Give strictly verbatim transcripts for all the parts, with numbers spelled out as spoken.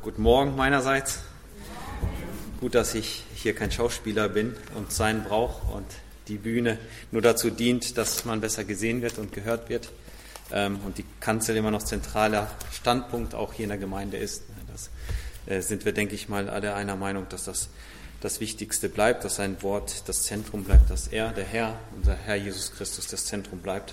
Guten Morgen meinerseits. Gut, dass ich hier kein Schauspieler bin und sein brauche und die Bühne nur dazu dient, dass man besser gesehen wird und gehört wird. Und die Kanzel immer noch zentraler Standpunkt auch hier in der Gemeinde ist. Das sind wir, denke ich mal, alle einer Meinung, dass das das Wichtigste bleibt, dass sein Wort das Zentrum bleibt, dass er, der Herr, unser Herr Jesus Christus, das Zentrum bleibt.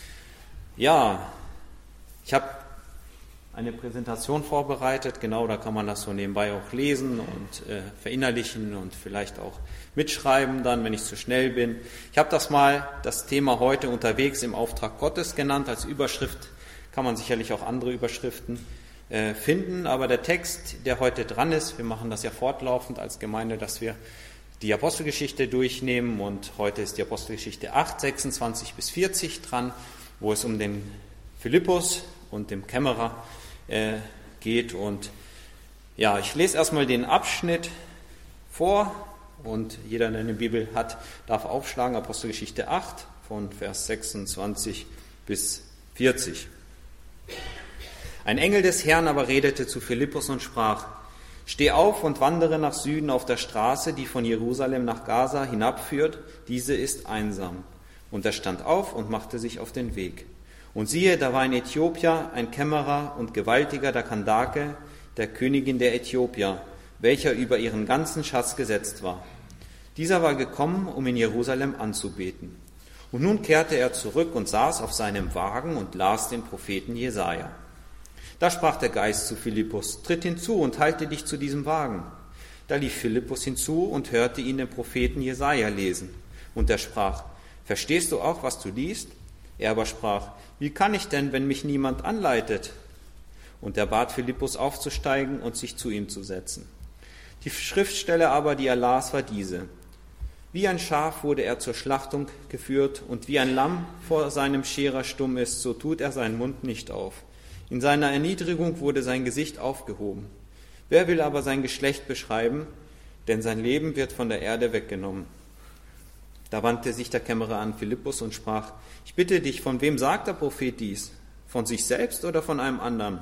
Ja, ich habe eine Präsentation vorbereitet, genau, da kann man das so nebenbei auch lesen und äh, verinnerlichen und vielleicht auch mitschreiben dann, wenn ich zu schnell bin. Ich habe das mal, das Thema heute unterwegs im Auftrag Gottes genannt, als Überschrift kann man sicherlich auch andere Überschriften äh, finden, aber der Text, der heute dran ist, wir machen das ja fortlaufend als Gemeinde, dass wir die Apostelgeschichte durchnehmen und heute ist die Apostelgeschichte acht, sechsundzwanzig bis vierzig dran, wo es um den Philippus und dem Kämmerer äh, geht. Und ja, ich lese erstmal den Abschnitt vor und jeder, der eine Bibel hat, darf aufschlagen, Apostelgeschichte acht von Vers sechsundzwanzig bis vierzig. Ein Engel des Herrn aber redete zu Philippus und sprach: Steh auf und wandere nach Süden auf der Straße, die von Jerusalem nach Gaza hinabführt, diese ist einsam. Und er stand auf und machte sich auf den Weg. Und siehe, da war ein Äthiopier, ein Kämmerer und Gewaltiger der Kandake, der Königin der Äthiopier, welcher über ihren ganzen Schatz gesetzt war. Dieser war gekommen, um in Jerusalem anzubeten. Und nun kehrte er zurück und saß auf seinem Wagen und las den Propheten Jesaja. Da sprach der Geist zu Philippus: Tritt hinzu und halte dich zu diesem Wagen. Da lief Philippus hinzu und hörte ihn den Propheten Jesaja lesen. Und er sprach: Verstehst du auch, was du liest? Er aber sprach: Wie kann ich denn, wenn mich niemand anleitet? Und er bat Philippus aufzusteigen und sich zu ihm zu setzen. Die Schriftstelle aber, die er las, war diese: Wie ein Schaf wurde er zur Schlachtung geführt, und wie ein Lamm vor seinem Scherer stumm ist, so tut er seinen Mund nicht auf. In seiner Erniedrigung wurde sein Gesicht aufgehoben. Wer will aber sein Geschlecht beschreiben? Denn sein Leben wird von der Erde weggenommen. Da wandte sich der Kämmerer an Philippus und sprach: Ich bitte dich, von wem sagt der Prophet dies? Von sich selbst oder von einem anderen?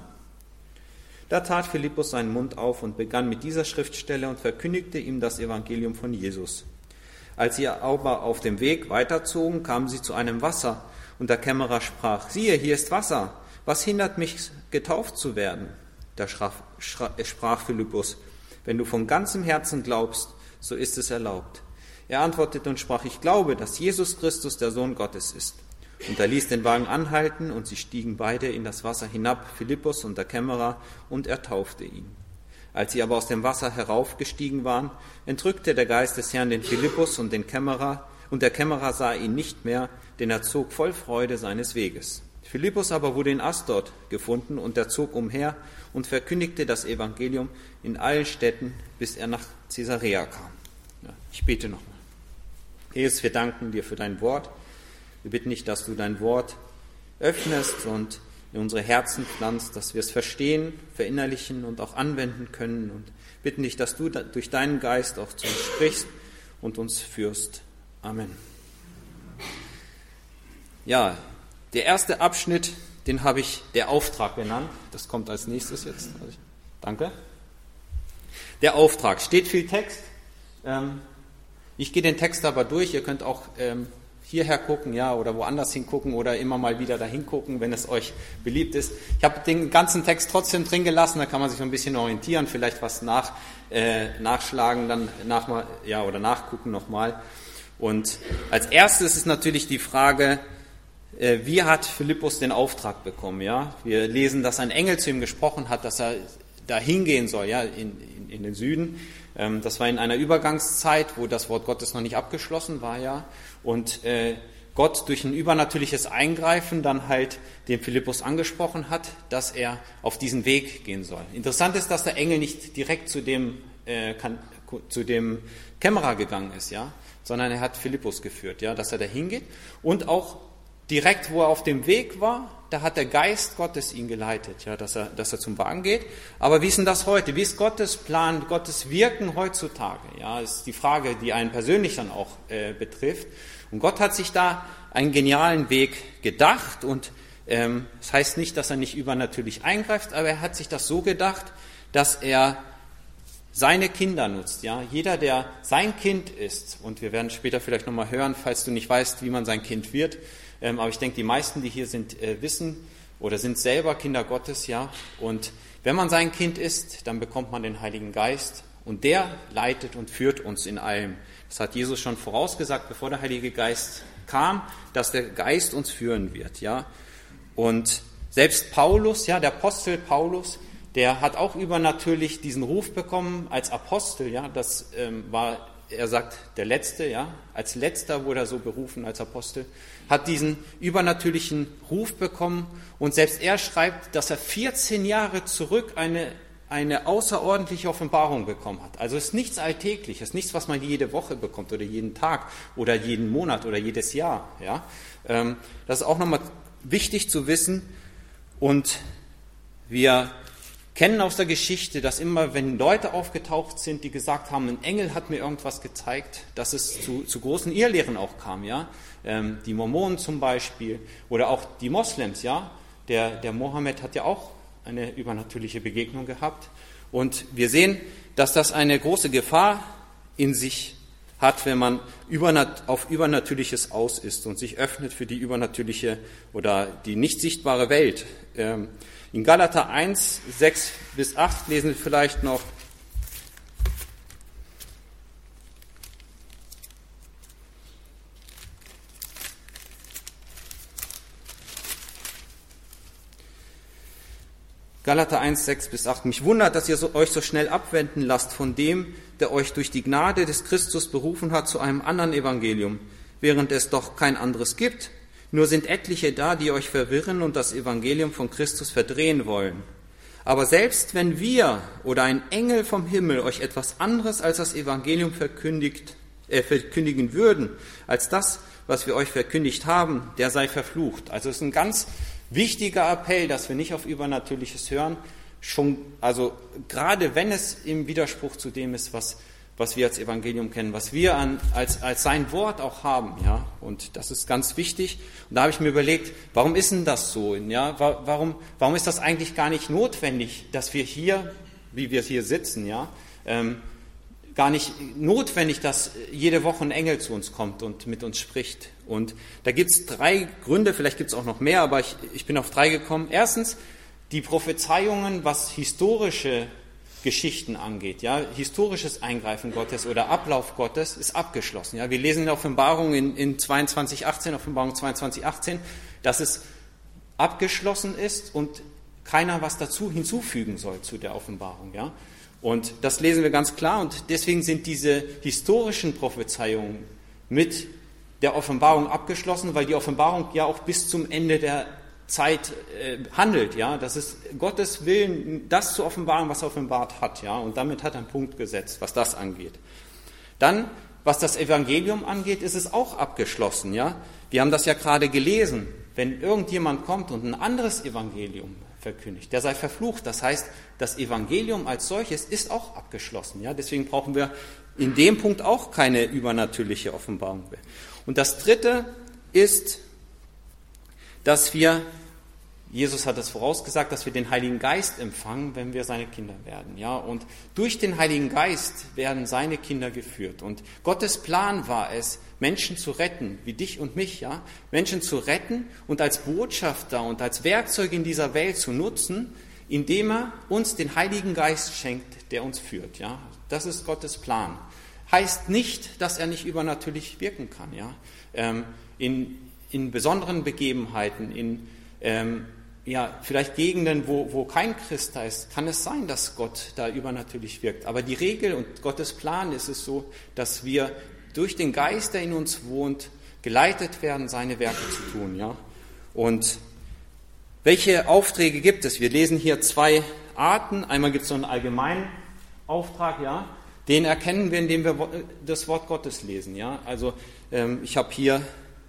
Da tat Philippus seinen Mund auf und begann mit dieser Schriftstelle und verkündigte ihm das Evangelium von Jesus. Als sie aber auf dem Weg weiterzogen, kamen sie zu einem Wasser, und der Kämmerer sprach: Siehe, hier ist Wasser. Was hindert mich, getauft zu werden? Da sprach Philippus: Wenn du von ganzem Herzen glaubst, so ist es erlaubt. Er antwortete und sprach: Ich glaube, dass Jesus Christus der Sohn Gottes ist. Und er ließ den Wagen anhalten, und sie stiegen beide in das Wasser hinab, Philippus und der Kämmerer, und er taufte ihn. Als sie aber aus dem Wasser heraufgestiegen waren, entrückte der Geist des Herrn den Philippus und den Kämmerer, und der Kämmerer sah ihn nicht mehr, denn er zog voll Freude seines Weges. Philippus aber wurde in Asdod gefunden, und er zog umher und verkündigte das Evangelium in allen Städten, bis er nach Caesarea kam. Ja, ich bete nochmal. Jesus, wir danken dir für dein Wort. Wir bitten dich, dass du dein Wort öffnest und in unsere Herzen pflanzt, dass wir es verstehen, verinnerlichen und auch anwenden können. Und bitten dich, dass du durch deinen Geist auch zu uns sprichst und uns führst. Amen. Ja, der erste Abschnitt, den habe ich der Auftrag genannt. Das kommt als nächstes jetzt. Danke. Der Auftrag. Steht viel Text. Ähm, Ich gehe den Text aber durch, ihr könnt auch ähm, hierher gucken, ja, oder woanders hingucken oder immer mal wieder dahin gucken, wenn es euch beliebt ist. Ich habe den ganzen Text trotzdem drin gelassen, da kann man sich ein bisschen orientieren, vielleicht was nach, äh, nachschlagen, dann nach, ja, oder nachgucken nochmal. Und als erstes ist natürlich die Frage, äh, wie hat Philippus den Auftrag bekommen? Ja? Wir lesen, dass ein Engel zu ihm gesprochen hat, dass er da hingehen soll, ja, in, in, in den Süden. Das war in einer Übergangszeit, wo das Wort Gottes noch nicht abgeschlossen war, ja. Und äh, Gott durch ein übernatürliches Eingreifen dann halt den Philippus angesprochen hat, dass er auf diesen Weg gehen soll. Interessant ist, dass der Engel nicht direkt zu dem, äh, kann, zu dem Kämmerer gegangen ist, ja, sondern er hat Philippus geführt, ja, dass er da hingeht. Und auch direkt, wo er auf dem Weg war, da hat der Geist Gottes ihn geleitet, ja, dass er, dass er zum Wagen geht. Aber wie ist denn das heute? Wie ist Gottes Plan, Gottes Wirken heutzutage? Ja, ist die Frage, die einen persönlich dann auch äh, betrifft. Und Gott hat sich da einen genialen Weg gedacht. Und ähm, das heißt nicht, dass er nicht übernatürlich eingreift, aber er hat sich das so gedacht, dass er seine Kinder nutzt. Ja? Jeder, der sein Kind ist, und wir werden später vielleicht nochmal hören, falls du nicht weißt, wie man sein Kind wird, ähm, aber ich denke, die meisten, die hier sind, äh, wissen oder sind selber Kinder Gottes, ja. Und wenn man sein Kind ist, dann bekommt man den Heiligen Geist und der leitet und führt uns in allem. Das hat Jesus schon vorausgesagt, bevor der Heilige Geist kam, dass der Geist uns führen wird, ja. Und selbst Paulus, ja, der Apostel Paulus, der hat auch übernatürlich diesen Ruf bekommen als Apostel, ja. Das ähm, war, er sagt, der Letzte, ja. Als Letzter wurde er so berufen als Apostel, hat diesen übernatürlichen Ruf bekommen und selbst er schreibt, dass er vierzehn Jahre zurück eine eine außerordentliche Offenbarung bekommen hat. Also es ist nichts Alltägliches, nichts, was man jede Woche bekommt oder jeden Tag oder jeden Monat oder jedes Jahr. Ja? Das ist auch nochmal wichtig zu wissen. Und wir kennen aus der Geschichte, dass immer, wenn Leute aufgetaucht sind, die gesagt haben, ein Engel hat mir irgendwas gezeigt, dass es zu, zu großen Irrlehren auch kam. Ja? Die Mormonen zum Beispiel oder auch die Moslems. Ja? Der, der Mohammed hat ja auch eine übernatürliche Begegnung gehabt. Und wir sehen, dass das eine große Gefahr in sich hat, wenn man auf Übernatürliches aus ist und sich öffnet für die übernatürliche oder die nicht sichtbare Welt. In Galater eins, sechs bis acht lesen wir vielleicht noch: Galater eins, sechs bis acht. Mich wundert, dass ihr so, euch so schnell abwenden lasst von dem, der euch durch die Gnade des Christus berufen hat zu einem anderen Evangelium, während es doch kein anderes gibt. Nur sind etliche da, die euch verwirren und das Evangelium von Christus verdrehen wollen. Aber selbst wenn wir oder ein Engel vom Himmel euch etwas anderes als das Evangelium verkündigt, äh, verkündigen würden, als das, was wir euch verkündigt haben, der sei verflucht. Also es ist ein ganz wichtiger Appell, dass wir nicht auf Übernatürliches hören, schon, also gerade wenn es im Widerspruch zu dem ist, was, was wir als Evangelium kennen, was wir an, als, als sein Wort auch haben, ja, und das ist ganz wichtig. Und da habe ich mir überlegt, warum ist denn das so, ja, warum, warum ist das eigentlich gar nicht notwendig, dass wir hier, wie wir hier sitzen, ja, ähm, gar nicht notwendig, dass jede Woche ein Engel zu uns kommt und mit uns spricht. Und da gibt es drei Gründe, vielleicht gibt es auch noch mehr, aber ich, ich bin auf drei gekommen. Erstens, die Prophezeiungen, was historische Geschichten angeht, ja, historisches Eingreifen Gottes oder Ablauf Gottes ist abgeschlossen. Ja. Wir lesen in der Offenbarung in, in zweiundzwanzig achtzehn, Offenbarung zweiundzwanzig achtzehn, dass es abgeschlossen ist und keiner was dazu hinzufügen soll zu der Offenbarung, ja. Und das lesen wir ganz klar und deswegen sind diese historischen Prophezeiungen mit der Offenbarung abgeschlossen, weil die Offenbarung ja auch bis zum Ende der Zeit äh, handelt, ja. Das ist Gottes Willen, das zu offenbaren, was er offenbart hat, ja. Und damit hat er einen Punkt gesetzt, was das angeht. Dann, was das Evangelium angeht, ist es auch abgeschlossen, ja. Wir haben das ja gerade gelesen. Wenn irgendjemand kommt und ein anderes Evangelium verkündigt, der sei verflucht. Das heißt, das Evangelium als solches ist auch abgeschlossen. Ja? Deswegen brauchen wir in dem Punkt auch keine übernatürliche Offenbarung mehr. Und das Dritte ist, dass wir, Jesus hat es vorausgesagt, dass wir den Heiligen Geist empfangen, wenn wir seine Kinder werden. Ja? Und durch den Heiligen Geist werden seine Kinder geführt. Und Gottes Plan war es, Menschen zu retten, wie dich und mich, ja, Menschen zu retten und als Botschafter und als Werkzeug in dieser Welt zu nutzen, indem er uns den Heiligen Geist schenkt, der uns führt, ja. Das ist Gottes Plan. Heißt nicht, dass er nicht übernatürlich wirken kann, ja. Ähm, in, in besonderen Begebenheiten, in ähm, ja, vielleicht Gegenden, wo, wo kein Christ da ist, kann es sein, dass Gott da übernatürlich wirkt. Aber die Regel und Gottes Plan ist es so, dass wir durch den Geist, der in uns wohnt, geleitet werden, seine Werke zu tun. Ja? Und welche Aufträge gibt es? Wir lesen hier zwei Arten. Einmal gibt es so einen allgemeinen Auftrag, ja? Den erkennen wir, indem wir das Wort Gottes lesen. Ja? Also ähm, ich habe hier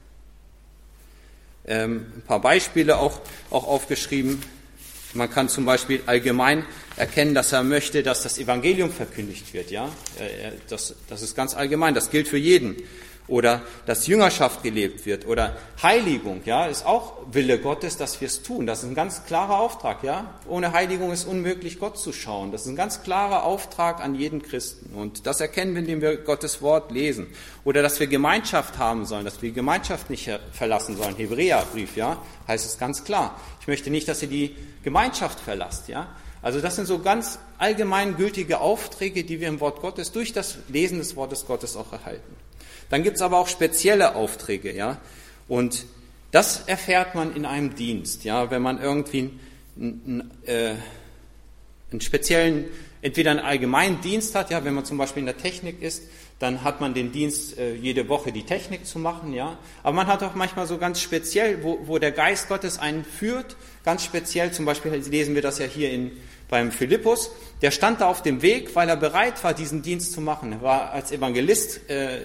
ähm, ein paar Beispiele auch, auch aufgeschrieben. Man kann zum Beispiel allgemein erkennen, dass er möchte, dass das Evangelium verkündigt wird. Ja, das, das ist ganz allgemein, das gilt für jeden. Oder dass Jüngerschaft gelebt wird oder Heiligung, ja, ist auch Wille Gottes, dass wir es tun. Das ist ein ganz klarer Auftrag, ja. Ohne Heiligung ist unmöglich, Gott zu schauen. Das ist ein ganz klarer Auftrag an jeden Christen. Und das erkennen wir, indem wir Gottes Wort lesen. Oder dass wir Gemeinschaft haben sollen, dass wir die Gemeinschaft nicht verlassen sollen. Hebräerbrief, ja, heißt es ganz klar. Ich möchte nicht, dass ihr die Gemeinschaft verlasst, ja. Also das sind so ganz allgemein gültige Aufträge, die wir im Wort Gottes durch das Lesen des Wortes Gottes auch erhalten. Dann gibt es aber auch spezielle Aufträge, ja. Und das erfährt man in einem Dienst, ja, wenn man irgendwie einen, äh, einen speziellen, entweder einen allgemeinen Dienst hat, ja, wenn man zum Beispiel in der Technik ist, dann hat man den Dienst, äh, jede Woche die Technik zu machen, ja. Aber man hat auch manchmal so ganz speziell, wo, wo der Geist Gottes einen führt, ganz speziell, zum Beispiel lesen wir das ja hier in, beim Philippus, der stand da auf dem Weg, weil er bereit war, diesen Dienst zu machen. Er war als Evangelist äh,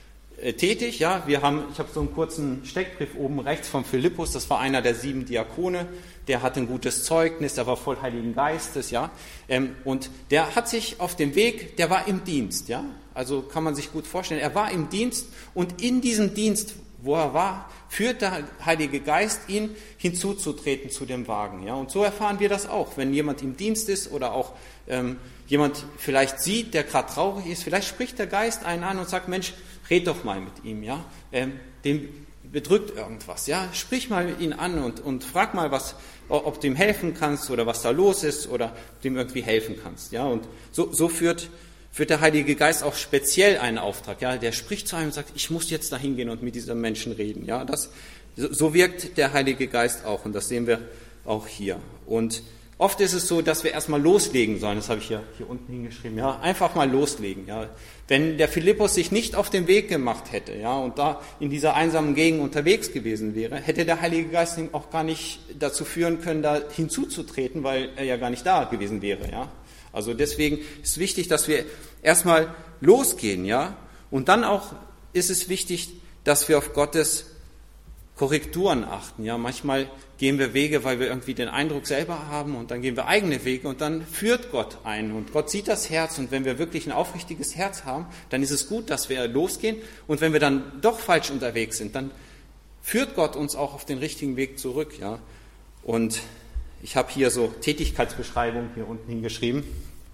tätig, ja, wir haben, ich habe so einen kurzen Steckbrief oben rechts vom Philippus, das war einer der sieben Diakone, der hatte ein gutes Zeugnis, der war voll Heiligen Geistes, ja, ähm, und der hat sich auf dem Weg, der war im Dienst, ja, also kann man sich gut vorstellen, er war im Dienst und in diesem Dienst, wo er war, führt der Heilige Geist ihn hinzuzutreten zu dem Wagen, ja, und so erfahren wir das auch, wenn jemand im Dienst ist oder auch ähm, jemand vielleicht sieht, der gerade traurig ist, vielleicht spricht der Geist einen an und sagt, Mensch, red doch mal mit ihm, ja, ähm, dem bedrückt irgendwas, ja, sprich mal ihn an und, und frag mal, was, ob du ihm helfen kannst oder was da los ist oder ob du ihm irgendwie helfen kannst, ja, und so, so führt, führt der Heilige Geist auch speziell einen Auftrag, ja, der spricht zu einem und sagt, ich muss jetzt da hingehen und mit diesem Menschen reden, ja, das, so, so wirkt der Heilige Geist auch und das sehen wir auch hier. Und oft ist es so, dass wir erstmal loslegen sollen, das habe ich hier, hier unten hingeschrieben, ja, einfach mal loslegen, ja. Wenn der Philippus sich nicht auf den Weg gemacht hätte, ja, und da in dieser einsamen Gegend unterwegs gewesen wäre, hätte der Heilige Geist ihn auch gar nicht dazu führen können, da hinzuzutreten, weil er ja gar nicht da gewesen wäre, ja. Also deswegen ist wichtig, dass wir erstmal losgehen, ja, und dann auch ist es wichtig, dass wir auf Gottes Korrekturen achten, ja. Manchmal gehen wir Wege, weil wir irgendwie den Eindruck selber haben und dann gehen wir eigene Wege und dann führt Gott ein und Gott sieht das Herz und wenn wir wirklich ein aufrichtiges Herz haben, dann ist es gut, dass wir losgehen und wenn wir dann doch falsch unterwegs sind, dann führt Gott uns auch auf den richtigen Weg zurück, ja. Und ich habe hier so Tätigkeitsbeschreibungen hier unten hingeschrieben.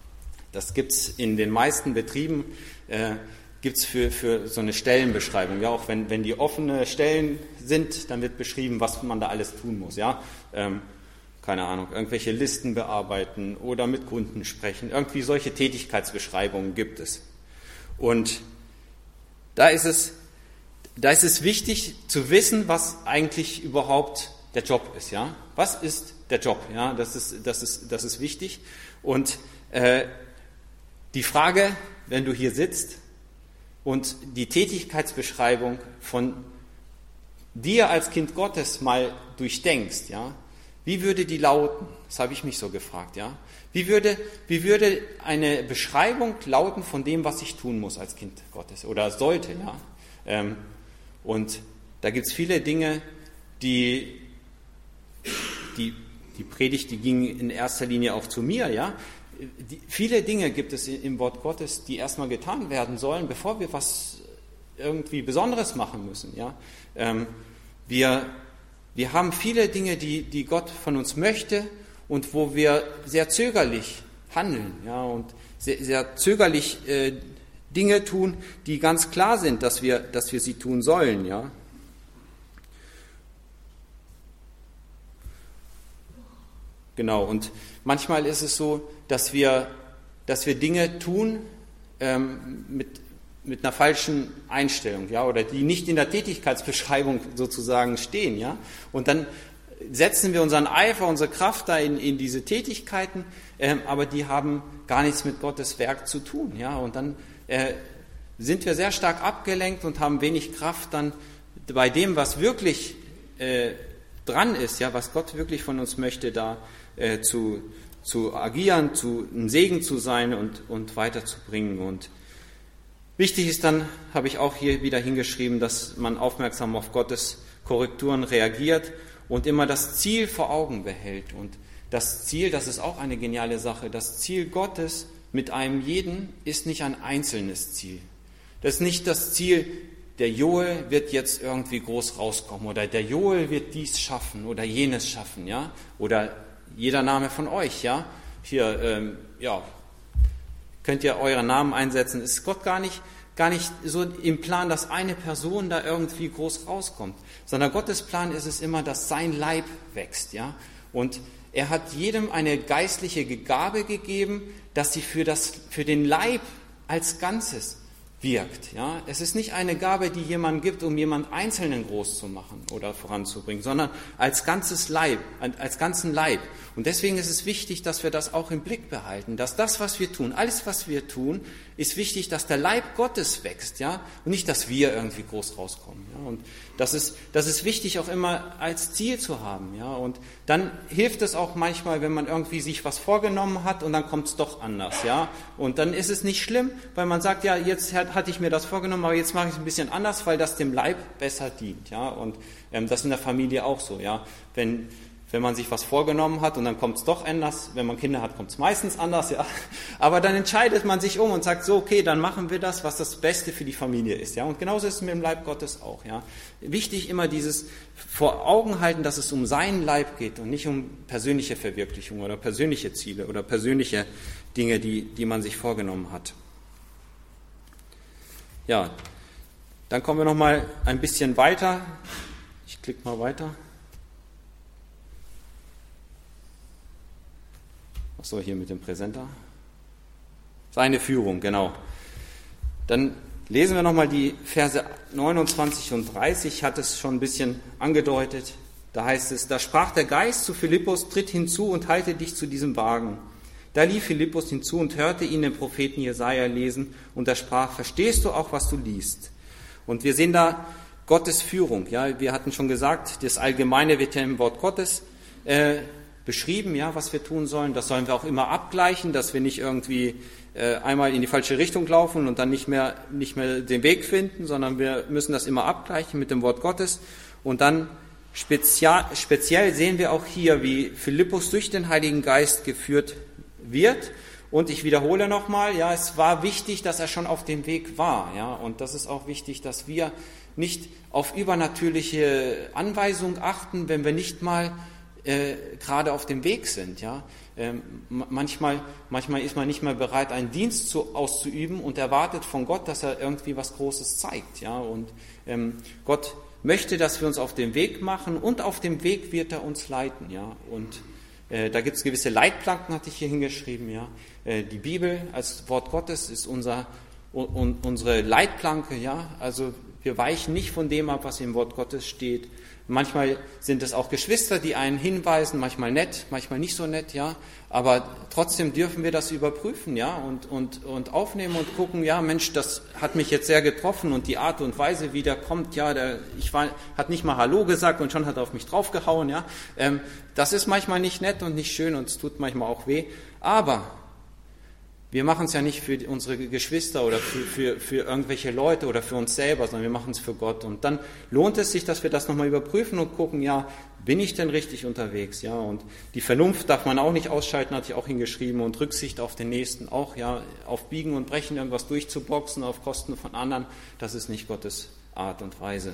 Das gibt's in den meisten Betrieben, äh, gibt's für, für so eine Stellenbeschreibung. Ja, auch wenn, wenn die offene Stellen sind, dann wird beschrieben, was man da alles tun muss. Ja, ähm, keine Ahnung, irgendwelche Listen bearbeiten oder mit Kunden sprechen. Irgendwie solche Tätigkeitsbeschreibungen gibt es. Und da ist es, da ist es wichtig zu wissen, was eigentlich überhaupt der Job ist. Ja, was ist der Job? Ja, das ist, das ist, das ist wichtig. Und äh, die Frage, wenn du hier sitzt, und die Tätigkeitsbeschreibung von dir als Kind Gottes mal durchdenkst, ja, wie würde die lauten? Das habe ich mich so gefragt, ja. Wie würde, wie würde eine Beschreibung lauten von dem, was ich tun muss als Kind Gottes oder sollte, ja? Ähm, und da gibt es viele Dinge, die, die, die Predigt, die ging in erster Linie auch zu mir, ja. Die, viele Dinge gibt es im Wort Gottes, die erstmal getan werden sollen, bevor wir was irgendwie Besonderes machen müssen. Ja? Ähm, wir, wir haben viele Dinge, die, die Gott von uns möchte und wo wir sehr zögerlich handeln, ja? Und sehr, sehr zögerlich äh, Dinge tun, die ganz klar sind, dass wir, dass wir sie tun sollen. Ja? Genau, und manchmal ist es so, dass wir, dass wir Dinge tun ähm, mit, mit einer falschen Einstellung, ja, oder die nicht in der Tätigkeitsbeschreibung sozusagen stehen, ja. Und dann setzen wir unseren Eifer, unsere Kraft da in, in diese Tätigkeiten, ähm, aber die haben gar nichts mit Gottes Werk zu tun, ja. Und dann äh, sind wir sehr stark abgelenkt und haben wenig Kraft dann bei dem, was wirklich äh, dran ist, ja, was Gott wirklich von uns möchte, da äh, zu zu agieren, zu ein Segen zu sein und, und weiterzubringen. Und wichtig ist dann, habe ich auch hier wieder hingeschrieben, dass man aufmerksam auf Gottes Korrekturen reagiert und immer das Ziel vor Augen behält. Und das Ziel, das ist auch eine geniale Sache, das Ziel Gottes mit einem jeden ist nicht ein einzelnes Ziel. Das ist nicht das Ziel, der Joel wird jetzt irgendwie groß rauskommen oder der Joel wird dies schaffen oder jenes schaffen, ja, oder jeder Name von euch, ja, hier, ähm, ja, könnt ihr euren Namen einsetzen, ist Gott gar nicht, gar nicht so im Plan, dass eine Person da irgendwie groß rauskommt, sondern Gottes Plan ist es immer, dass sein Leib wächst, ja, und er hat jedem eine geistliche Gabe gegeben, dass sie für das, für den Leib als Ganzes wirkt. Ja? Es ist nicht eine Gabe, die jemand gibt, um jemand Einzelnen groß zu machen oder voranzubringen, sondern als ganzes Leib, als ganzen Leib. Und deswegen ist es wichtig, dass wir das auch im Blick behalten, dass das, was wir tun, alles, was wir tun, ist wichtig, dass der Leib Gottes wächst, ja, und nicht, dass wir irgendwie groß rauskommen. Ja? Und das ist, das ist wichtig, auch immer als Ziel zu haben, ja. Und dann hilft es auch manchmal, wenn man irgendwie sich was vorgenommen hat und dann kommt es doch anders, ja. Und dann ist es nicht schlimm, weil man sagt, ja, jetzt hatte ich mir das vorgenommen, aber jetzt mache ich es ein bisschen anders, weil das dem Leib besser dient, ja. Und ähm, das ist in der Familie auch so, ja. Wenn Wenn man sich was vorgenommen hat und dann kommt es doch anders, wenn man Kinder hat, kommt es meistens anders, ja. Aber dann entscheidet man sich um und sagt so, okay, dann machen wir das, was das Beste für die Familie ist, ja. Und genauso ist es mit dem Leib Gottes auch, ja. Wichtig immer dieses vor Augen halten, dass es um seinen Leib geht und nicht um persönliche Verwirklichung oder persönliche Ziele oder persönliche Dinge, die, die man sich vorgenommen hat. Ja, dann kommen wir noch mal ein bisschen weiter. Ich klicke mal weiter. Achso, hier mit dem Präsenter. Seine Führung, genau. Dann lesen wir nochmal die Verse neunundzwanzig und dreißig, hat es schon ein bisschen angedeutet. Da heißt es, da sprach der Geist zu Philippus, tritt hinzu und halte dich zu diesem Wagen. Da lief Philippus hinzu und hörte ihn den Propheten Jesaja lesen und er sprach, verstehst du auch, was du liest? Und wir sehen da Gottes Führung. Ja, wir hatten schon gesagt, das Allgemeine wird ja im Wort Gottes äh, beschrieben, ja, was wir tun sollen. Das sollen wir auch immer abgleichen, dass wir nicht irgendwie äh, einmal in die falsche Richtung laufen und dann nicht mehr, nicht mehr den Weg finden, sondern wir müssen das immer abgleichen mit dem Wort Gottes. Und dann spezial, speziell sehen wir auch hier, wie Philippus durch den Heiligen Geist geführt wird. Und ich wiederhole nochmal, ja, es war wichtig, dass er schon auf dem Weg war, ja, und das ist auch wichtig, dass wir nicht auf übernatürliche Anweisung achten, wenn wir nicht mal Äh, gerade auf dem Weg sind, ja. Ähm, manchmal, manchmal ist man nicht mehr bereit, einen Dienst zu, auszuüben und erwartet von Gott, dass er irgendwie was Großes zeigt, ja. Und ähm, Gott möchte, dass wir uns auf den Weg machen und auf dem Weg wird er uns leiten, ja. Und äh, da gibt es gewisse Leitplanken, hatte ich hier hingeschrieben, ja. Äh, die Bibel als Wort Gottes ist unser un, unsere Leitplanke, ja. Also wir weichen nicht von dem ab, was im Wort Gottes steht. Manchmal sind es auch Geschwister, die einen hinweisen, manchmal nett, manchmal nicht so nett, ja. Aber trotzdem dürfen wir das überprüfen, ja, und, und, und aufnehmen und gucken, ja, Mensch, das hat mich jetzt sehr getroffen und die Art und Weise, wie der kommt, ja, der, ich war, hat nicht mal Hallo gesagt und schon hat er auf mich draufgehauen, ja. Ähm, das ist manchmal nicht nett und nicht schön und es tut manchmal auch weh. Aber wir machen es ja nicht für unsere Geschwister oder für, für, für irgendwelche Leute oder für uns selber, sondern wir machen es für Gott. Und dann lohnt es sich, dass wir das nochmal überprüfen und gucken, ja, bin ich denn richtig unterwegs? Ja, und die Vernunft darf man auch nicht ausschalten, hatte ich auch hingeschrieben, und Rücksicht auf den Nächsten auch, ja, auf Biegen und Brechen irgendwas durchzuboxen auf Kosten von anderen, das ist nicht Gottes Art und Weise.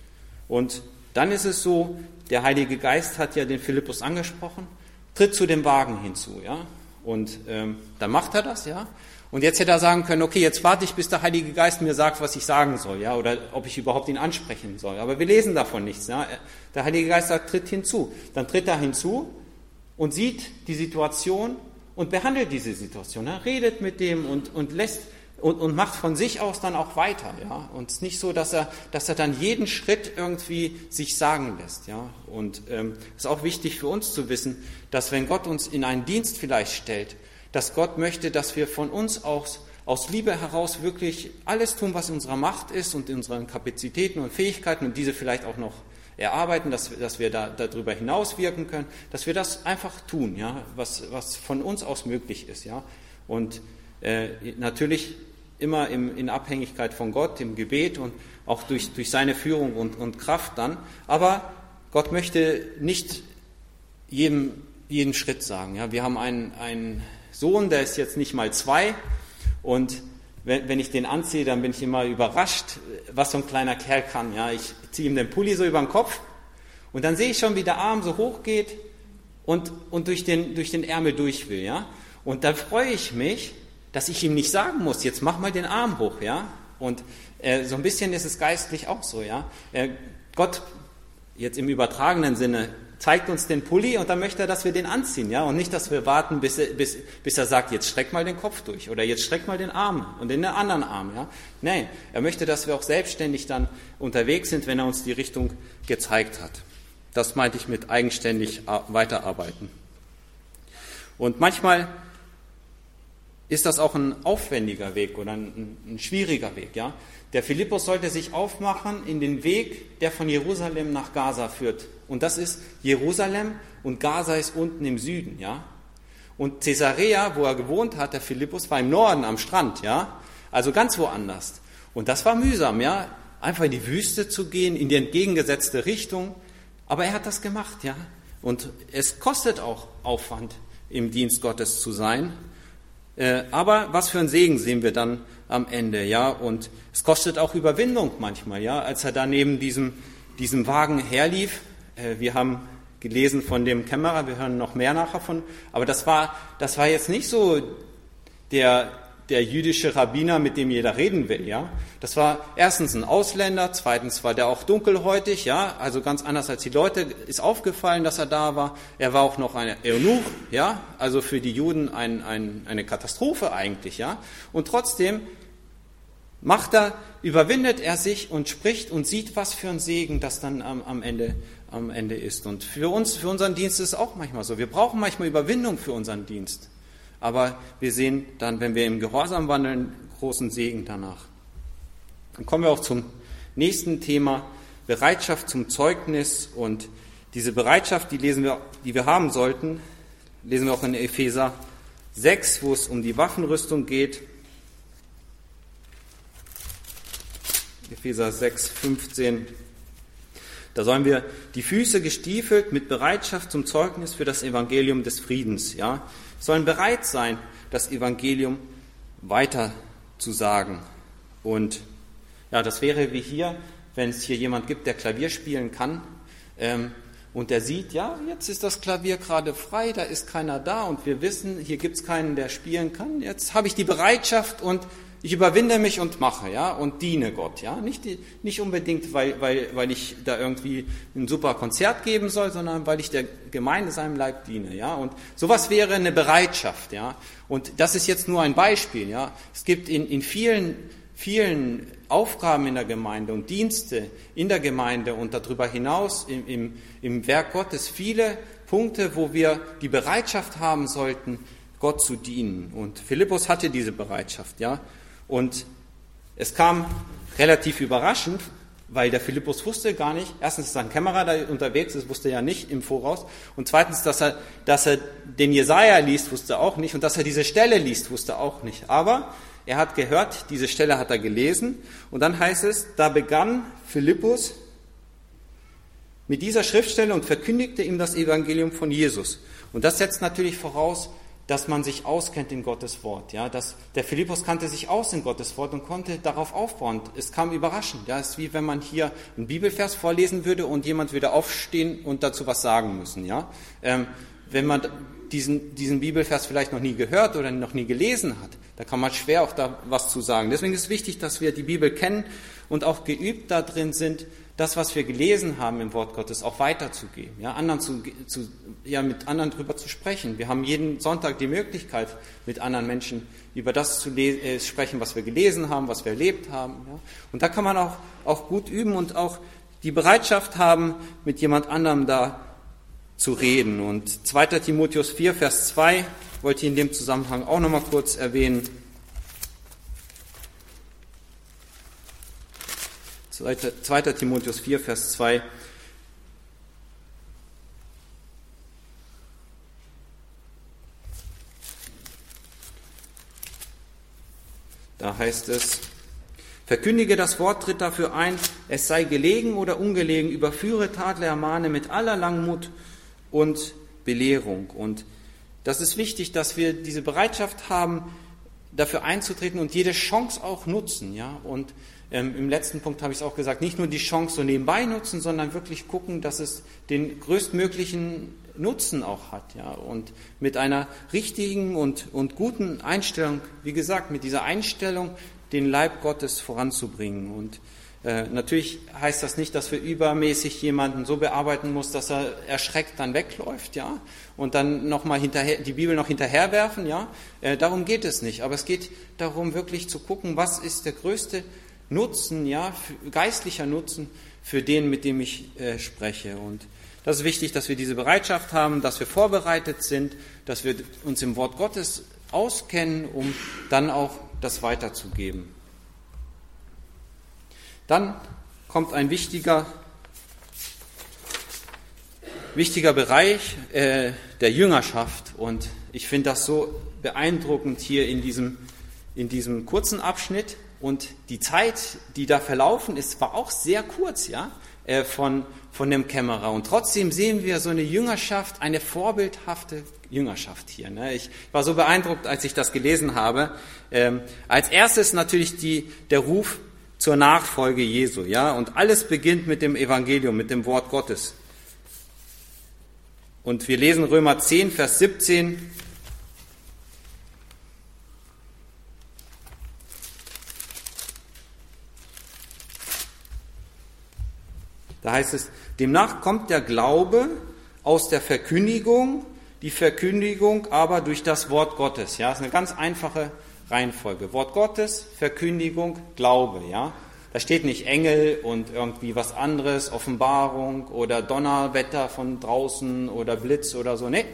Und dann ist es so, der Heilige Geist hat ja den Philippus angesprochen, tritt zu dem Wagen hinzu, ja. Und ähm, dann macht er das, ja. Und jetzt hätte er sagen können, okay, jetzt warte ich, bis der Heilige Geist mir sagt, was ich sagen soll, ja, oder ob ich überhaupt ihn ansprechen soll. Aber wir lesen davon nichts, ja. Der Heilige Geist sagt, tritt hinzu. Dann tritt er hinzu und sieht die Situation und behandelt diese Situation, ja? Redet mit dem und, und lässt und, und macht von sich aus dann auch weiter, ja. Und es ist nicht so, dass er, dass er dann jeden Schritt irgendwie sich sagen lässt, ja. Und ähm, es ist auch wichtig für uns zu wissen, dass wenn Gott uns in einen Dienst vielleicht stellt, dass Gott möchte, dass wir von uns aus, aus Liebe heraus wirklich alles tun, was in unserer Macht ist und in unseren Kapazitäten und Fähigkeiten und diese vielleicht auch noch erarbeiten, dass, dass wir da darüber hinaus wirken können, dass wir das einfach tun, ja, was, was von uns aus möglich ist, ja. Und äh, natürlich immer im, in Abhängigkeit von Gott, im Gebet und auch durch, durch seine Führung und, und Kraft dann. Aber Gott möchte nicht jedem, jeden Schritt sagen. Ja, wir haben einen, einen Sohn, der ist jetzt nicht mal zwei und wenn, wenn ich den anziehe, dann bin ich immer überrascht, was so ein kleiner Kerl kann. Ja, ich ziehe ihm den Pulli so über den Kopf und dann sehe ich schon, wie der Arm so hoch geht und, und durch den, durch den Ärmel durch will. Ja, und dann freue ich mich, dass ich ihm nicht sagen muss, jetzt mach mal den Arm hoch. Ja, und äh, so ein bisschen ist es geistlich auch so. Ja, äh, Gott jetzt im übertragenen Sinne zeigt uns den Pulli und dann möchte er, dass wir den anziehen, ja, und nicht, dass wir warten, bis er, bis, bis er sagt, jetzt streck mal den Kopf durch oder jetzt streck mal den Arm und den anderen Arm, ja. Nein, er möchte, dass wir auch selbstständig dann unterwegs sind, wenn er uns die Richtung gezeigt hat. Das meinte ich mit eigenständig weiterarbeiten. Und manchmal ist das auch ein aufwendiger Weg oder ein, ein schwieriger Weg, ja. Der Philippus sollte sich aufmachen in den Weg, der von Jerusalem nach Gaza führt. Und das ist Jerusalem und Gaza ist unten im Süden, ja. Und Caesarea, wo er gewohnt hat, der Philippus, war im Norden am Strand, ja. Also ganz woanders. Und das war mühsam, ja. Einfach in die Wüste zu gehen, in die entgegengesetzte Richtung. Aber er hat das gemacht, ja. Und es kostet auch Aufwand, im Dienst Gottes zu sein. Aber was für ein Segen sehen wir dann am Ende, ja, und es kostet auch Überwindung manchmal, ja, als er da neben diesem, diesem Wagen herlief. Wir haben gelesen von dem Kämmerer, wir hören noch mehr nachher von, aber das war, das war jetzt nicht so der, der jüdische Rabbiner, mit dem jeder reden will, ja. Das war erstens ein Ausländer, zweitens war der auch dunkelhäutig, ja, also ganz anders als die Leute, ist aufgefallen, dass er da war. Er war auch noch ein Eunuch, ja, also für die Juden ein, ein, eine Katastrophe eigentlich, ja. Und trotzdem macht er, überwindet er sich und spricht und sieht, was für ein Segen das dann am, am Ende, am Ende ist. Und für uns, für unseren Dienst ist es auch manchmal so. Wir brauchen manchmal Überwindung für unseren Dienst. Aber wir sehen dann, wenn wir im Gehorsam wandeln, großen Segen danach. Dann kommen wir auch zum nächsten Thema, Bereitschaft zum Zeugnis. Und diese Bereitschaft, die lesen wir, die wir haben sollten, lesen wir auch in Epheser sechs, wo es um die Waffenrüstung geht. Epheser sechs, fünfzehn. Da sollen wir die Füße gestiefelt mit Bereitschaft zum Zeugnis für das Evangelium des Friedens, ja, sollen bereit sein, das Evangelium weiter zu sagen. Und ja, das wäre wie hier, wenn es hier jemand gibt, der Klavier spielen kann, ähm, und der sieht, ja, jetzt ist das Klavier gerade frei, da ist keiner da und wir wissen, hier gibt es keinen, der spielen kann. Jetzt habe ich die Bereitschaft und ich überwinde mich und mache, ja, und diene Gott, ja. Nicht, nicht unbedingt, weil, weil, weil ich da irgendwie ein super Konzert geben soll, sondern weil ich der Gemeinde, seinem Leib diene, ja. Und sowas wäre eine Bereitschaft, ja. Und das ist jetzt nur ein Beispiel, ja. Es gibt in, in vielen, vielen Aufgaben in der Gemeinde und Dienste in der Gemeinde und darüber hinaus im, im, im Werk Gottes viele Punkte, wo wir die Bereitschaft haben sollten, Gott zu dienen. Und Philippus hatte diese Bereitschaft, ja. Und es kam relativ überraschend, weil der Philippus wusste gar nicht, erstens, dass sein Kämmerer da unterwegs ist, wusste er ja nicht im Voraus. Und zweitens, dass er, dass er den Jesaja liest, wusste er auch nicht. Und dass er diese Stelle liest, wusste er auch nicht. Aber er hat gehört, diese Stelle hat er gelesen. Und dann heißt es, da begann Philippus mit dieser Schriftstelle und verkündigte ihm das Evangelium von Jesus. Und das setzt natürlich voraus, dass man sich auskennt in Gottes Wort. Ja, dass der Philippus kannte sich aus in Gottes Wort und konnte darauf aufbauen. Es kam überraschend. Ja, es ist wie wenn man hier einen Bibelvers vorlesen würde und jemand würde aufstehen und dazu was sagen müssen. Ja, ähm, wenn man diesen, diesen Bibelvers vielleicht noch nie gehört oder noch nie gelesen hat, da kann man schwer auch da was zu sagen. Deswegen ist es wichtig, dass wir die Bibel kennen und auch geübt da drin sind, das, was wir gelesen haben im Wort Gottes, auch weiterzugeben, ja, anderen zu, zu, ja, mit anderen drüber zu sprechen. Wir haben jeden Sonntag die Möglichkeit, mit anderen Menschen über das zu le- äh, sprechen, was wir gelesen haben, was wir erlebt haben. Ja. Und da kann man auch, auch gut üben und auch die Bereitschaft haben, mit jemand anderem da zu reden. Und zweiter Timotheus vier, Vers zwei wollte ich in dem Zusammenhang auch nochmal kurz erwähnen. zweiter Timotheus vier, Vers zwei. Da heißt es, verkündige das Wort, tritt dafür ein, es sei gelegen oder ungelegen, überführe, tadle, ermahne mit aller Langmut und Belehrung. Und das ist wichtig, dass wir diese Bereitschaft haben, dafür einzutreten und jede Chance auch nutzen, ja. Und ähm, im letzten Punkt habe ich es auch gesagt, nicht nur die Chance so nebenbei nutzen, sondern wirklich gucken, dass es den größtmöglichen Nutzen auch hat, ja. Und mit einer richtigen und, und guten Einstellung, wie gesagt, mit dieser Einstellung, den Leib Gottes voranzubringen. Und äh, natürlich heißt das nicht, dass wir übermäßig jemanden so bearbeiten muss, dass er erschreckt dann wegläuft, ja, und dann noch mal hinterher die Bibel noch hinterherwerfen, ja. Äh, darum geht es nicht. Aber es geht darum, wirklich zu gucken, was ist der größte Nutzen, ja, geistlicher Nutzen für den, mit dem ich äh, spreche. Und das ist wichtig, dass wir diese Bereitschaft haben, dass wir vorbereitet sind, dass wir uns im Wort Gottes auskennen, um dann auch das weiterzugeben. Dann kommt ein wichtiger, wichtiger Bereich äh, der Jüngerschaft. Und ich finde das so beeindruckend hier in diesem, in diesem kurzen Abschnitt. Und die Zeit, die da verlaufen ist, war auch sehr kurz, ja, äh, von, von dem Kämmerer. Und trotzdem sehen wir so eine Jüngerschaft, eine vorbildhafte Jüngerschaft hier. Ne? Ich war so beeindruckt, als ich das gelesen habe. Ähm, als erstes natürlich die, der Ruf zur Nachfolge Jesu, ja, und alles beginnt mit dem Evangelium, mit dem Wort Gottes. Und wir lesen Römer zehn, Vers siebzehn. Da heißt es, demnach kommt der Glaube aus der Verkündigung, die Verkündigung aber durch das Wort Gottes. Ja, das ist eine ganz einfache Reihenfolge. Wort Gottes, Verkündigung, Glaube. Ja, da steht nicht Engel und irgendwie was anderes, Offenbarung oder Donnerwetter von draußen oder Blitz oder so. Nee.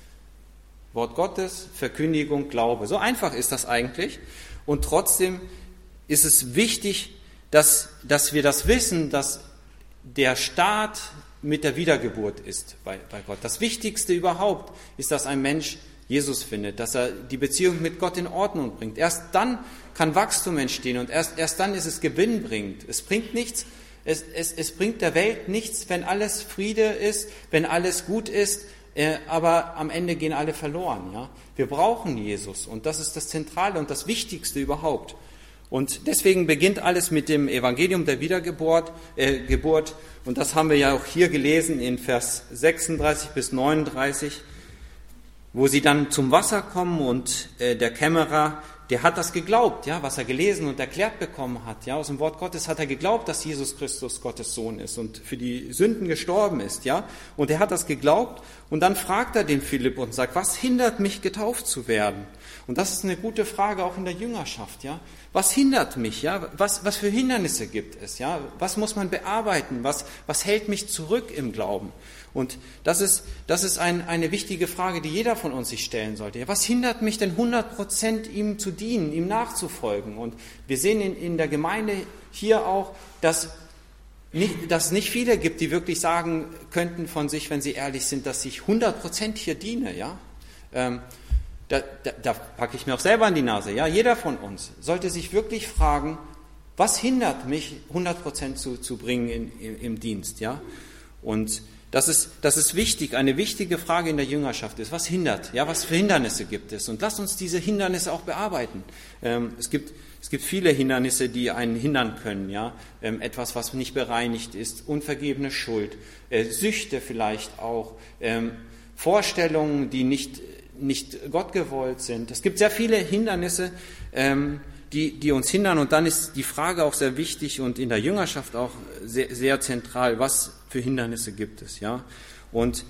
Wort Gottes, Verkündigung, Glaube. So einfach ist das eigentlich. Und trotzdem ist es wichtig, dass, dass wir das wissen, dass der Start mit der Wiedergeburt ist bei, bei Gott. Das Wichtigste überhaupt ist, dass ein Mensch Jesus findet, dass er die Beziehung mit Gott in Ordnung bringt. Erst dann kann Wachstum entstehen und erst, erst dann ist es gewinnbringend. Es bringt nichts, es, es, es bringt der Welt nichts, wenn alles Friede ist, wenn alles gut ist, äh, aber am Ende gehen alle verloren. Ja? Wir brauchen Jesus und das ist das Zentrale und das Wichtigste überhaupt. Und deswegen beginnt alles mit dem Evangelium der Wiedergeburt. Äh, Geburt. Und das haben wir ja auch hier gelesen in Vers sechsunddreißig bis neununddreißig, wo sie dann zum Wasser kommen und äh, der Kämmerer, der hat das geglaubt, ja, was er gelesen und erklärt bekommen hat. Ja, aus dem Wort Gottes hat er geglaubt, dass Jesus Christus Gottes Sohn ist und für die Sünden gestorben ist. Ja, und er hat das geglaubt und dann fragt er den Philipp und sagt, was hindert mich, getauft zu werden? Und das ist eine gute Frage auch in der Jüngerschaft. Ja, was hindert mich? Ja, was, was für Hindernisse gibt es? Ja, was muss man bearbeiten? Was, was hält mich zurück im Glauben? Und das ist, das ist ein, eine wichtige Frage, die jeder von uns sich stellen sollte. Ja, was hindert mich denn hundert Prozent ihm zu dienen, ihm nachzufolgen? Und wir sehen in, in der Gemeinde hier auch, dass, nicht, dass es nicht viele gibt, die wirklich sagen könnten von sich, wenn sie ehrlich sind, dass ich hundert Prozent hier diene. Ja? Ähm, da, da, da packe ich mir auch selber an die Nase. Ja? Jeder von uns sollte sich wirklich fragen, was hindert mich, hundert Prozent zu, zu bringen in, im, im Dienst? Ja? Und Das ist, das ist wichtig, eine wichtige Frage in der Jüngerschaft ist, was hindert, ja, was für Hindernisse gibt es? Und lasst uns diese Hindernisse auch bearbeiten. Ähm, es gibt, es gibt viele Hindernisse, die einen hindern können, ja, ähm, etwas, was nicht bereinigt ist, unvergebene Schuld, äh, Süchte vielleicht auch, ähm, Vorstellungen, die nicht, nicht Gott gewollt sind. Es gibt sehr viele Hindernisse, ähm, die, die uns hindern. Und dann ist die Frage auch sehr wichtig und in der Jüngerschaft auch sehr, sehr zentral, was für Hindernisse gibt es, ja. Und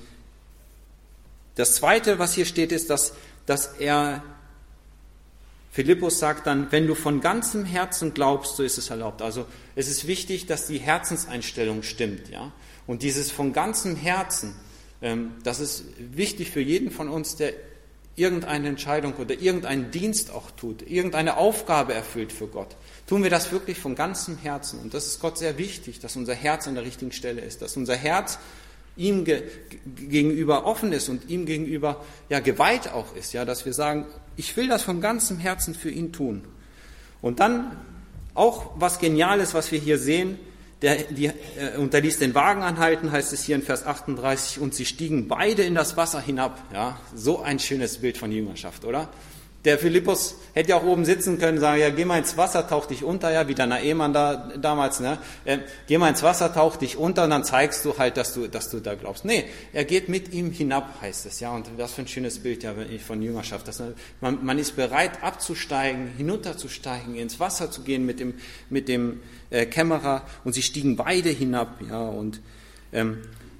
das Zweite, was hier steht, ist, dass, dass er, Philippus sagt dann, wenn du von ganzem Herzen glaubst, so ist es erlaubt. Also es ist wichtig, dass die Herzenseinstellung stimmt, ja. Und dieses von ganzem Herzen, ähm, das ist wichtig für jeden von uns, der irgendeine Entscheidung oder irgendeinen Dienst auch tut, irgendeine Aufgabe erfüllt für Gott. Tun wir das wirklich von ganzem Herzen. Und das ist Gott sehr wichtig, dass unser Herz an der richtigen Stelle ist, dass unser Herz ihm ge- gegenüber offen ist und ihm gegenüber ja geweiht auch ist, ja, dass wir sagen, ich will das von ganzem Herzen für ihn tun. Und dann auch was Geniales, was wir hier sehen, der, die, äh, und er ließ den Wagen anhalten, heißt es hier in Vers achtunddreißig, und sie stiegen beide in das Wasser hinab. Ja, so ein schönes Bild von Jüngerschaft, oder? Der Philippus hätte ja auch oben sitzen können, sagen, ja, geh mal ins Wasser, tauch dich unter, ja, wie der Naemann da damals, ne? Äh, geh mal ins Wasser, tauch dich unter und dann zeigst du halt, dass du, dass du da glaubst. Nee, er geht mit ihm hinab, heißt es, ja. Und was für ein schönes Bild, ja, von Jüngerschaft. Dass man, man ist bereit abzusteigen, hinunterzusteigen, ins Wasser zu gehen mit dem, mit dem äh, Kämmerer, und sie stiegen beide hinab, ja. Und ähm,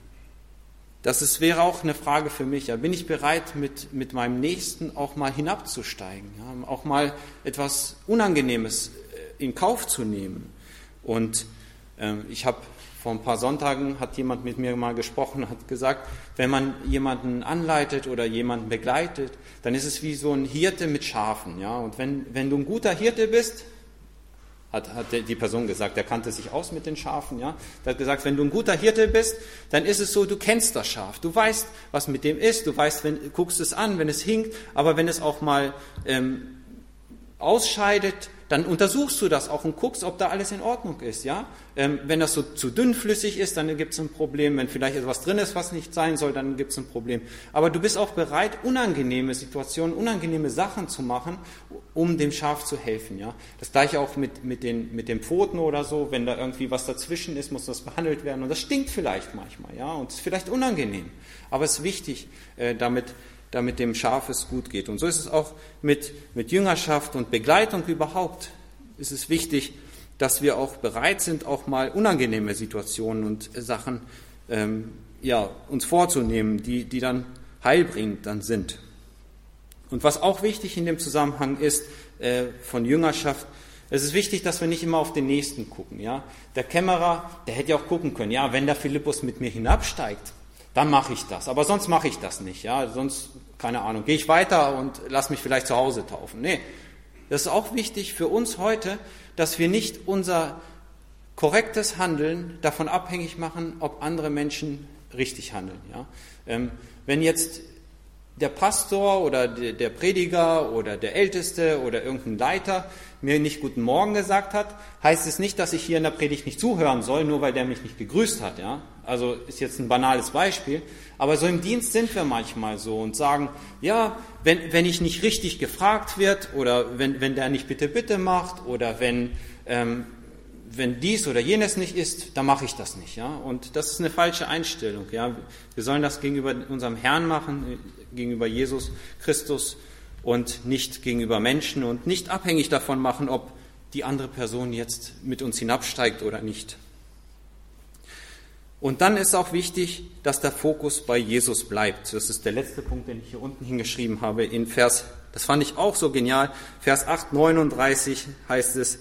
Das ist, wäre auch eine Frage für mich. Ja, bin ich bereit, mit, mit meinem Nächsten auch mal hinabzusteigen, ja, auch mal etwas Unangenehmes in Kauf zu nehmen? Und ähm, ich habe vor ein paar Sonntagen, hat jemand mit mir mal gesprochen, hat gesagt, wenn man jemanden anleitet oder jemanden begleitet, dann ist es wie so ein Hirte mit Schafen. Ja? Und wenn, wenn du ein guter Hirte bist, Hat, hat die Person gesagt, der kannte sich aus mit den Schafen, ja. Der hat gesagt, wenn du ein guter Hirte bist, dann ist es so, du kennst das Schaf, du weißt, was mit dem ist, du weißt, wenn, guckst es an, wenn es hinkt, aber wenn es auch mal ähm, ausscheidet, dann untersuchst du das auch und guckst, ob da alles in Ordnung ist, ja. Ähm, wenn das so zu dünnflüssig ist, dann gibt es ein Problem. Wenn vielleicht etwas drin ist, was nicht sein soll, dann gibt es ein Problem. Aber du bist auch bereit, unangenehme Situationen, unangenehme Sachen zu machen, um dem Schaf zu helfen, ja. Das gleiche auch mit, mit, den, mit den Pfoten oder so. Wenn da irgendwie was dazwischen ist, muss das behandelt werden. Und das stinkt vielleicht manchmal, ja. Und ist vielleicht unangenehm. Aber es ist wichtig, äh, damit damit dem Schaf es gut geht. Und so ist es auch mit, mit Jüngerschaft und Begleitung überhaupt. Ist es wichtig, dass wir auch bereit sind, auch mal unangenehme Situationen und Sachen ähm, ja, uns vorzunehmen, die, die dann heilbringend dann sind. Und was auch wichtig in dem Zusammenhang ist äh, von Jüngerschaft, es ist wichtig, dass wir nicht immer auf den Nächsten gucken. Ja? Der Kämmerer, der hätte ja auch gucken können, ja, wenn der Philippus mit mir hinabsteigt, dann mache ich das. Aber sonst mache ich das nicht. Ja? Sonst, keine Ahnung, gehe ich weiter und lass mich vielleicht zu Hause taufen. Nee, das ist auch wichtig für uns heute, dass wir nicht unser korrektes Handeln davon abhängig machen, ob andere Menschen richtig handeln. Ja? Ähm, wenn jetzt der Pastor oder der Prediger oder der Älteste oder irgendein Leiter mir nicht Guten Morgen gesagt hat, heißt es nicht, dass ich hier in der Predigt nicht zuhören soll, nur weil der mich nicht gegrüßt hat. Ja? Also ist jetzt ein banales Beispiel, aber so im Dienst sind wir manchmal so und sagen, ja, wenn, wenn ich nicht richtig gefragt wird oder wenn, wenn der nicht bitte, bitte macht oder wenn, ähm, wenn dies oder jenes nicht ist, dann mache ich das nicht. Ja? Und das ist eine falsche Einstellung. Ja? Wir sollen das gegenüber unserem Herrn machen, gegenüber Jesus Christus und nicht gegenüber Menschen und nicht abhängig davon machen, ob die andere Person jetzt mit uns hinabsteigt oder nicht. Und dann ist auch wichtig, dass der Fokus bei Jesus bleibt. Das ist der letzte Punkt, den ich hier unten hingeschrieben habe. In Vers, das fand ich auch so genial, Vers acht, neununddreißig heißt es,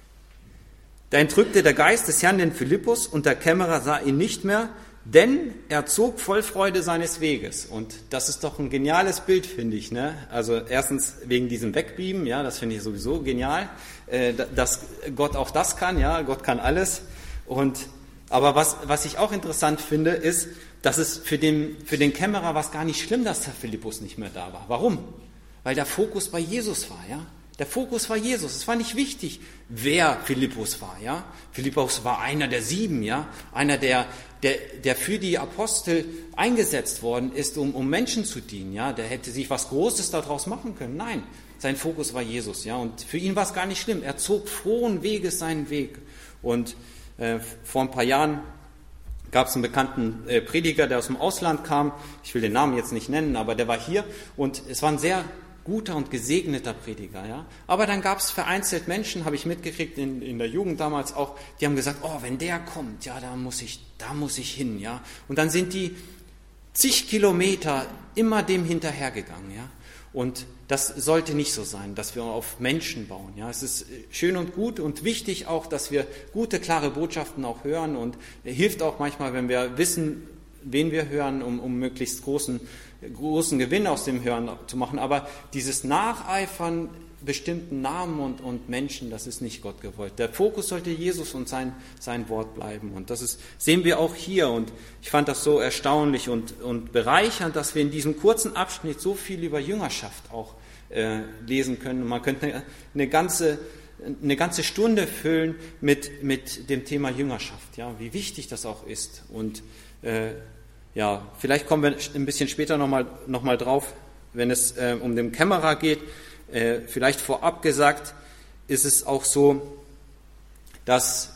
da entrückte der Geist des Herrn den Philippus und der Kämmerer sah ihn nicht mehr, denn er zog voll Freude seines Weges. Und das ist doch ein geniales Bild, finde ich. Ne? Also erstens wegen diesem Wegbieben, ja, das finde ich sowieso genial, äh, dass Gott auch das kann, ja, Gott kann alles. Und aber was, was ich auch interessant finde, ist, dass es für den, für den Kämmerer war es gar nicht schlimm, dass der Philippus nicht mehr da war. Warum? Weil der Fokus bei Jesus war, ja. Der Fokus war Jesus. Es war nicht wichtig, wer Philippus war, ja. Philippus war einer der sieben, ja. Einer, der, der, der für die Apostel eingesetzt worden ist, um, um Menschen zu dienen, ja. Der hätte sich was Großes daraus machen können. Nein, sein Fokus war Jesus, ja. Und für ihn war es gar nicht schlimm. Er zog frohen Weges seinen Weg. Und äh, vor ein paar Jahren gab es einen bekannten äh, Prediger, der aus dem Ausland kam. Ich will den Namen jetzt nicht nennen, aber der war hier. Und es war ein sehr guter und gesegneter Prediger, ja. Aber dann gab es vereinzelt Menschen, habe ich mitgekriegt in, in der Jugend damals auch, die haben gesagt, oh, wenn der kommt, ja, da muss ich, da muss ich hin, ja. Und dann sind die zig Kilometer immer dem hinterhergegangen, ja. Und das sollte nicht so sein, dass wir auf Menschen bauen, ja. Es ist schön und gut und wichtig auch, dass wir gute, klare Botschaften auch hören und hilft auch manchmal, wenn wir wissen, wen wir hören, um, um möglichst großen, großen Gewinn aus dem Hören zu machen. Aber dieses Nacheifern bestimmten Namen und, und Menschen, das ist nicht Gott gewollt. Der Fokus sollte Jesus und sein, sein Wort bleiben. Und das ist, sehen wir auch hier. Und ich fand das so erstaunlich und, und bereichernd, dass wir in diesem kurzen Abschnitt so viel über Jüngerschaft auch äh, lesen können. Und man könnte eine, eine ganze eine ganze Stunde füllen mit, mit dem Thema Jüngerschaft, ja, wie wichtig das auch ist. Und äh, ja, vielleicht kommen wir ein bisschen später nochmal noch mal drauf, wenn es äh, um den Kämmerer geht. Äh, vielleicht vorab gesagt, ist es auch so, dass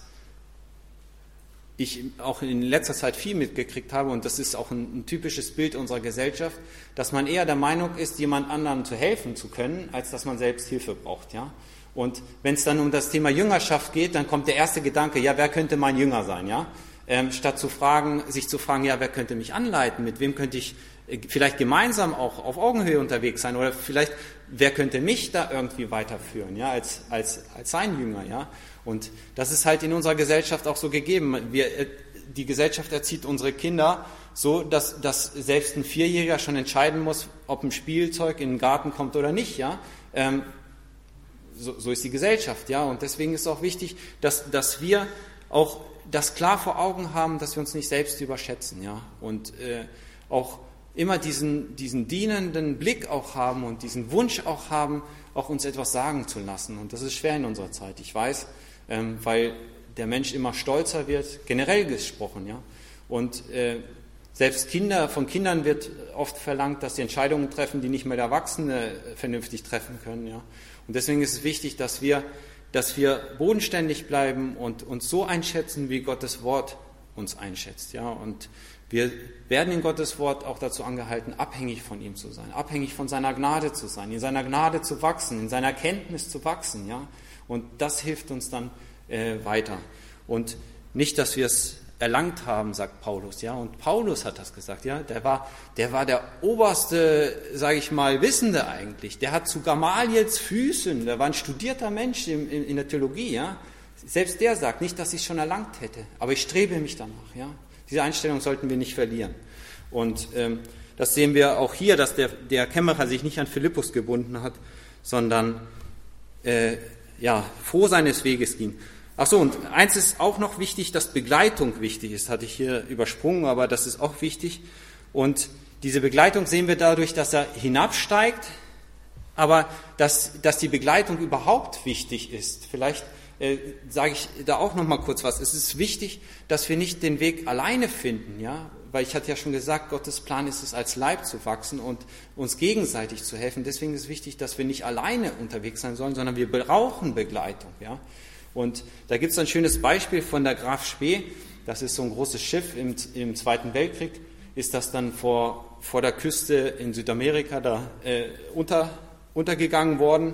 ich auch in letzter Zeit viel mitgekriegt habe, und das ist auch ein, ein typisches Bild unserer Gesellschaft, dass man eher der Meinung ist, jemand anderem zu helfen zu können, als dass man selbst Hilfe braucht. Ja? Und wenn es dann um das Thema Jüngerschaft geht, dann kommt der erste Gedanke, ja, wer könnte mein Jünger sein? Ja? Ähm, statt zu fragen, sich zu fragen, ja, wer könnte mich anleiten? Mit wem könnte ich äh, vielleicht gemeinsam auch auf Augenhöhe unterwegs sein? Oder vielleicht, wer könnte mich da irgendwie weiterführen, ja, als, als, als sein Jünger? Ja? Und das ist halt in unserer Gesellschaft auch so gegeben. Wir, die Gesellschaft erzieht unsere Kinder so, dass, dass selbst ein Vierjähriger schon entscheiden muss, ob ein Spielzeug in den Garten kommt oder nicht. Ja? Ähm, so, so ist die Gesellschaft. Ja? Und deswegen ist es auch wichtig, dass, dass wir auch das klar vor Augen haben, dass wir uns nicht selbst überschätzen. Ja? Und äh, auch immer diesen, diesen dienenden Blick auch haben und diesen Wunsch auch haben, auch uns etwas sagen zu lassen. Und das ist schwer in unserer Zeit, ich weiß, ähm, weil der Mensch immer stolzer wird, generell gesprochen. Ja? Und äh, selbst Kinder, von Kindern wird oft verlangt, dass sie Entscheidungen treffen, die nicht mehr der Erwachsene vernünftig treffen können. Ja? Und deswegen ist es wichtig, dass wir, dass wir bodenständig bleiben und uns so einschätzen, wie Gottes Wort uns einschätzt. Ja? Und wir werden in Gottes Wort auch dazu angehalten, abhängig von ihm zu sein, abhängig von seiner Gnade zu sein, in seiner Gnade zu wachsen, in seiner Kenntnis zu wachsen. Ja? Und das hilft uns dann äh, weiter. Und nicht, dass wir es erlangt haben, sagt Paulus. Ja? Und Paulus hat das gesagt. Ja? Der war, der war der oberste, sage ich mal, Wissende eigentlich. Der hat zu Gamaliels Füßen, der war ein studierter Mensch in, in, in der Theologie. Ja? Selbst der sagt, nicht, dass ich es schon erlangt hätte, aber ich strebe mich danach. Ja? Diese Einstellung sollten wir nicht verlieren. Und ähm, das sehen wir auch hier, dass der, der Kämmerer sich nicht an Philippus gebunden hat, sondern äh, ja, froh seines Weges ging. Ach so, und eins ist auch noch wichtig, dass Begleitung wichtig ist. Hatte ich hier übersprungen, aber das ist auch wichtig. Und diese Begleitung sehen wir dadurch, dass er hinabsteigt, aber dass, dass die Begleitung überhaupt wichtig ist. Vielleicht Äh, sage ich da auch noch mal kurz was. Es ist wichtig, dass wir nicht den Weg alleine finden, ja, weil ich hatte ja schon gesagt, Gottes Plan ist es, als Leib zu wachsen und uns gegenseitig zu helfen. Deswegen ist es wichtig, dass wir nicht alleine unterwegs sein sollen, sondern wir brauchen Begleitung, ja. Und da gibt es ein schönes Beispiel von der Graf Spee. Das ist so ein großes Schiff im, im Zweiten Weltkrieg. Ist das dann vor, vor der Küste in Südamerika da äh, unter, untergegangen worden.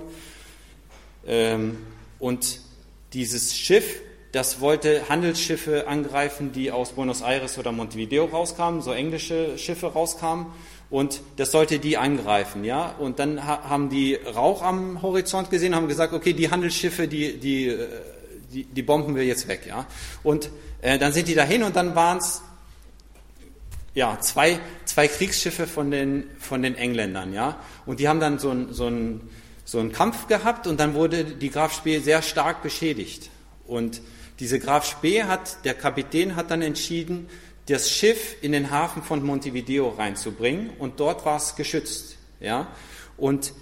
Ähm, und Dieses Schiff, das wollte Handelsschiffe angreifen, die aus Buenos Aires oder Montevideo rauskamen, so englische Schiffe rauskamen, und das sollte die angreifen, ja. Und dann ha- haben die Rauch am Horizont gesehen, haben gesagt, okay, die Handelsschiffe, die die die, die bomben wir jetzt weg, ja. Und äh, dann sind die dahin und dann waren es ja zwei zwei Kriegsschiffe von den von den Engländern, ja. Und die haben dann so ein so ein so einen Kampf gehabt und dann wurde die Graf Spee sehr stark beschädigt. Und diese Graf Spee hat, der Kapitän hat dann entschieden, das Schiff in den Hafen von Montevideo reinzubringen und dort war es geschützt. Ja? Und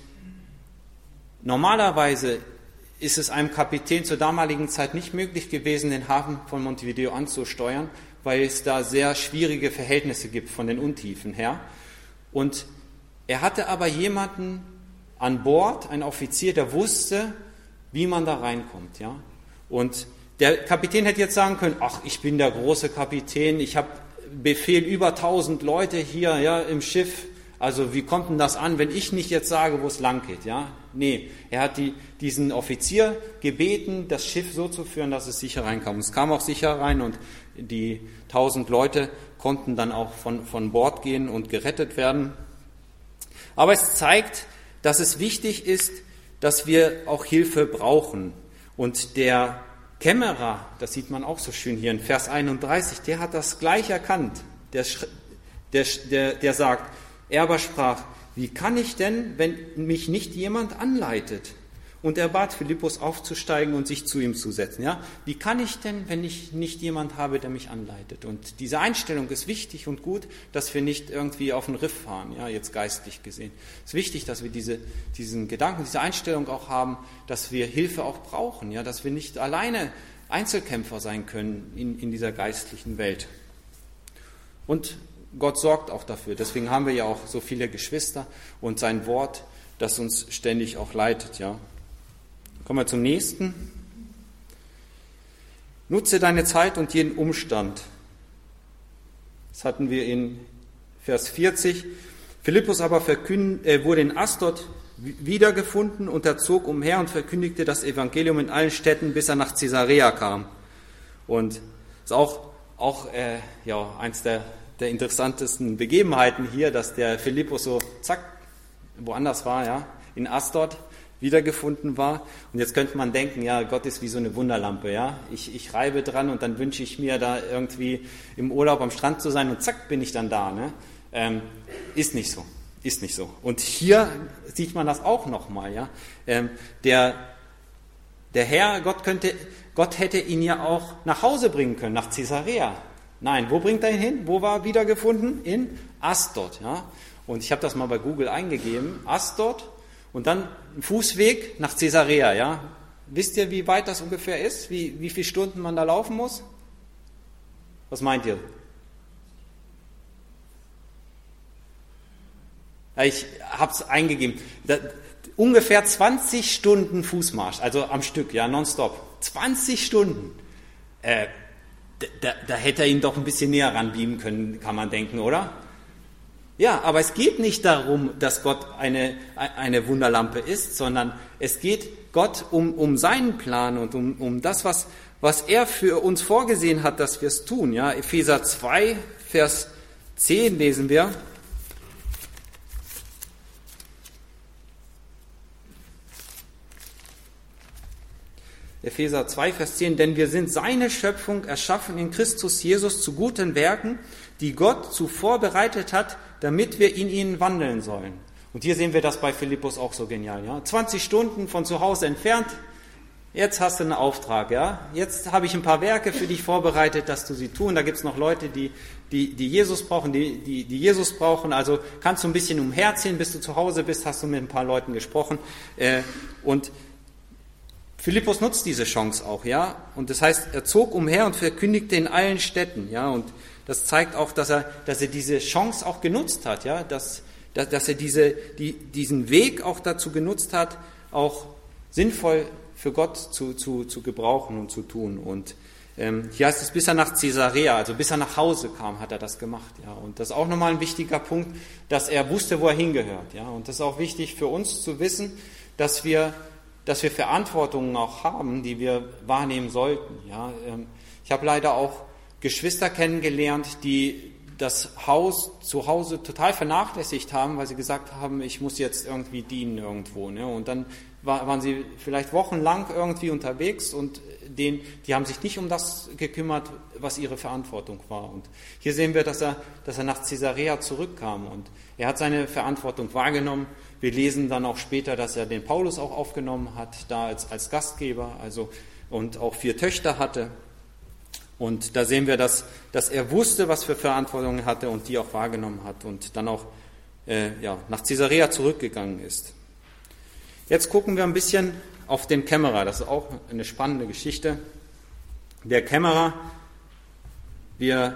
normalerweise ist es einem Kapitän zur damaligen Zeit nicht möglich gewesen, den Hafen von Montevideo anzusteuern, weil es da sehr schwierige Verhältnisse gibt von den Untiefen her. Und er hatte aber jemanden an Bord, ein Offizier, der wusste, wie man da reinkommt. Ja? Und der Kapitän hätte jetzt sagen können, ach, ich bin der große Kapitän, ich habe Befehl über tausend Leute hier, ja, im Schiff, also wie kommt denn das an, wenn ich nicht jetzt sage, wo es lang geht? Ja? Nee, er hat die, diesen Offizier gebeten, das Schiff so zu führen, dass es sicher reinkam. Und es kam auch sicher rein und die tausend Leute konnten dann auch von, von Bord gehen und gerettet werden. Aber es zeigt, dass es wichtig ist, dass wir auch Hilfe brauchen. Und der Kämmerer, das sieht man auch so schön hier in Vers einunddreißig, der hat das gleich erkannt. Der, der, der, der sagt, er aber sprach, wie kann ich denn, wenn mich nicht jemand anleitet? Und er bat Philippus aufzusteigen und sich zu ihm zu setzen. Ja? Wie kann ich denn, wenn ich nicht jemand habe, der mich anleitet? Und diese Einstellung ist wichtig und gut, dass wir nicht irgendwie auf den Riff fahren, ja, jetzt geistlich gesehen. Es ist wichtig, dass wir diese, diesen Gedanken, diese Einstellung auch haben, dass wir Hilfe auch brauchen, ja, dass wir nicht alleine Einzelkämpfer sein können in, in dieser geistlichen Welt. Und Gott sorgt auch dafür. Deswegen haben wir ja auch so viele Geschwister und sein Wort das uns ständig auch leitet. Ja. Kommen wir zum nächsten. Nutze deine Zeit und jeden Umstand. Das hatten wir in Vers vierzig. Philippus aber verkünd, äh, wurde in Asdod wiedergefunden und er zog umher und verkündigte das Evangelium in allen Städten, bis er nach Caesarea kam. Und das ist auch, auch äh, ja, eins der, der interessantesten Begebenheiten hier, dass der Philippus so zack, woanders war, ja, in Asdod wiedergefunden war. Und jetzt könnte man denken, ja, Gott ist wie so eine Wunderlampe, ja. Ich, ich reibe dran und dann wünsche ich mir, da irgendwie im Urlaub am Strand zu sein und zack, bin ich dann da, ne? Ähm, ist nicht so, ist nicht so. Und hier sieht man das auch nochmal, ja. Ähm, der, der Herr, Gott könnte, Gott hätte ihn ja auch nach Hause bringen können, nach Caesarea. Nein, wo bringt er ihn hin? Wo war er wiedergefunden? In Asdod, ja. Und ich habe das mal bei Google eingegeben, Asdod, und dann ein Fußweg nach Caesarea, ja. Wisst ihr, wie weit das ungefähr ist? Wie, wie viele Stunden man da laufen muss? Was meint ihr? Ich habe es eingegeben. Da, ungefähr zwanzig Stunden Fußmarsch, also am Stück, ja, nonstop. zwanzig Stunden. Äh, da, da hätte er ihn doch ein bisschen näher ranbeamen können, kann man denken, oder? Ja, aber es geht nicht darum, dass Gott eine, eine Wunderlampe ist, sondern es geht Gott um, um seinen Plan und um, um das, was, was er für uns vorgesehen hat, dass wir es tun. Ja, Epheser zwei, Vers zehn lesen wir. Epheser zwei, Vers zehn, denn wir sind seine Schöpfung, erschaffen in Christus Jesus zu guten Werken, die Gott zuvor bereitet hat, damit wir in ihnen wandeln sollen. Und hier sehen wir das bei Philippus auch so genial. Ja? zwanzig Stunden von zu Hause entfernt, jetzt hast du einen Auftrag. Ja? Jetzt habe ich ein paar Werke für dich vorbereitet, dass du sie tun. Da gibt es noch Leute, die, die, die Jesus brauchen, die, die, die Jesus brauchen. Also kannst du ein bisschen umherziehen, bis du zu Hause bist, hast du mit ein paar Leuten gesprochen. Äh, und Philippus nutzt diese Chance auch, ja. Und das heißt, er zog umher und verkündigte in allen Städten, ja. Und das zeigt auch, dass er, dass er diese Chance auch genutzt hat, ja. Dass, dass, dass er diese, die, diesen Weg auch dazu genutzt hat, auch sinnvoll für Gott zu, zu, zu gebrauchen und zu tun. Und ähm, hier heißt es, bis er nach Caesarea, also bis er nach Hause kam, hat er das gemacht, ja. Und das ist auch nochmal ein wichtiger Punkt, dass er wusste, wo er hingehört, ja. Und das ist auch wichtig für uns zu wissen, dass wir dass wir Verantwortungen auch haben, die wir wahrnehmen sollten. Ja, ich habe leider auch Geschwister kennengelernt, die das Haus zu Hause total vernachlässigt haben, weil sie gesagt haben, ich muss jetzt irgendwie dienen irgendwo. Ne? Und dann war, waren sie vielleicht wochenlang irgendwie unterwegs und den, die haben sich nicht um das gekümmert, was ihre Verantwortung war. Und hier sehen wir, dass er, dass er nach Caesarea zurückkam und er hat seine Verantwortung wahrgenommen. Wir lesen dann auch später, dass er den Paulus auch aufgenommen hat, da als, als Gastgeber, also, und auch vier Töchter hatte. Und da sehen wir, dass, dass er wusste, was für Verantwortung er hatte und die auch wahrgenommen hat und dann auch äh, ja, nach Caesarea zurückgegangen ist. Jetzt gucken wir ein bisschen auf den Kämmerer. Das ist auch eine spannende Geschichte. Der Kämmerer, wir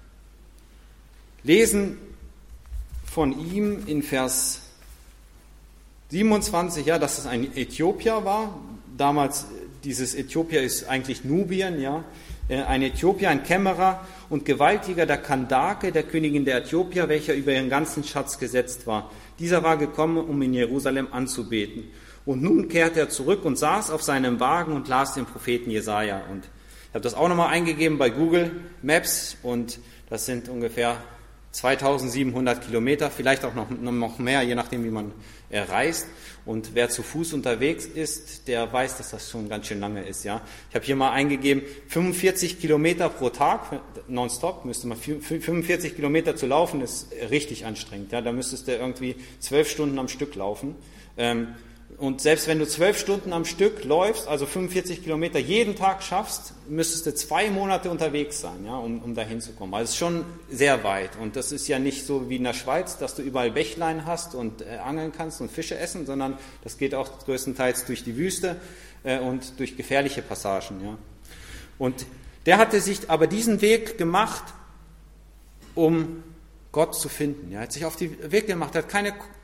lesen von ihm in Vers siebenundzwanzig, ja, dass es ein Äthiopier war. Damals, dieses Äthiopier ist eigentlich Nubien, ja. Ein Äthiopier, ein Kämmerer und Gewaltiger der Kandake, der Königin der Äthiopier, welcher über ihren ganzen Schatz gesetzt war. Dieser war gekommen, um in Jerusalem anzubeten. Und nun kehrte er zurück und saß auf seinem Wagen und las den Propheten Jesaja. Und ich habe das auch nochmal eingegeben bei Google Maps und das sind ungefähr zweitausendsiebenhundert Kilometer, vielleicht auch noch, noch mehr, je nachdem, wie man äh, reist. Und wer zu Fuß unterwegs ist, der weiß, dass das schon ganz schön lange ist. Ja, ich habe hier mal eingegeben, fünfundvierzig Kilometer pro Tag, nonstop, müsste man fünfundvierzig Kilometer zu laufen, ist richtig anstrengend. Ja, da müsstest du irgendwie zwölf Stunden am Stück laufen. Ähm, Und selbst wenn du zwölf Stunden am Stück läufst, also fünfundvierzig Kilometer jeden Tag schaffst, müsstest du zwei Monate unterwegs sein, ja, um, um da hinzukommen. Also es ist schon sehr weit. Und das ist ja nicht so wie in der Schweiz, dass du überall Bächlein hast und äh, angeln kannst und Fische essen, sondern das geht auch größtenteils durch die Wüste äh, und durch gefährliche Passagen. Ja. Und der hatte sich aber diesen Weg gemacht, um Gott zu finden. Er hat sich auf den Weg gemacht, er hat keine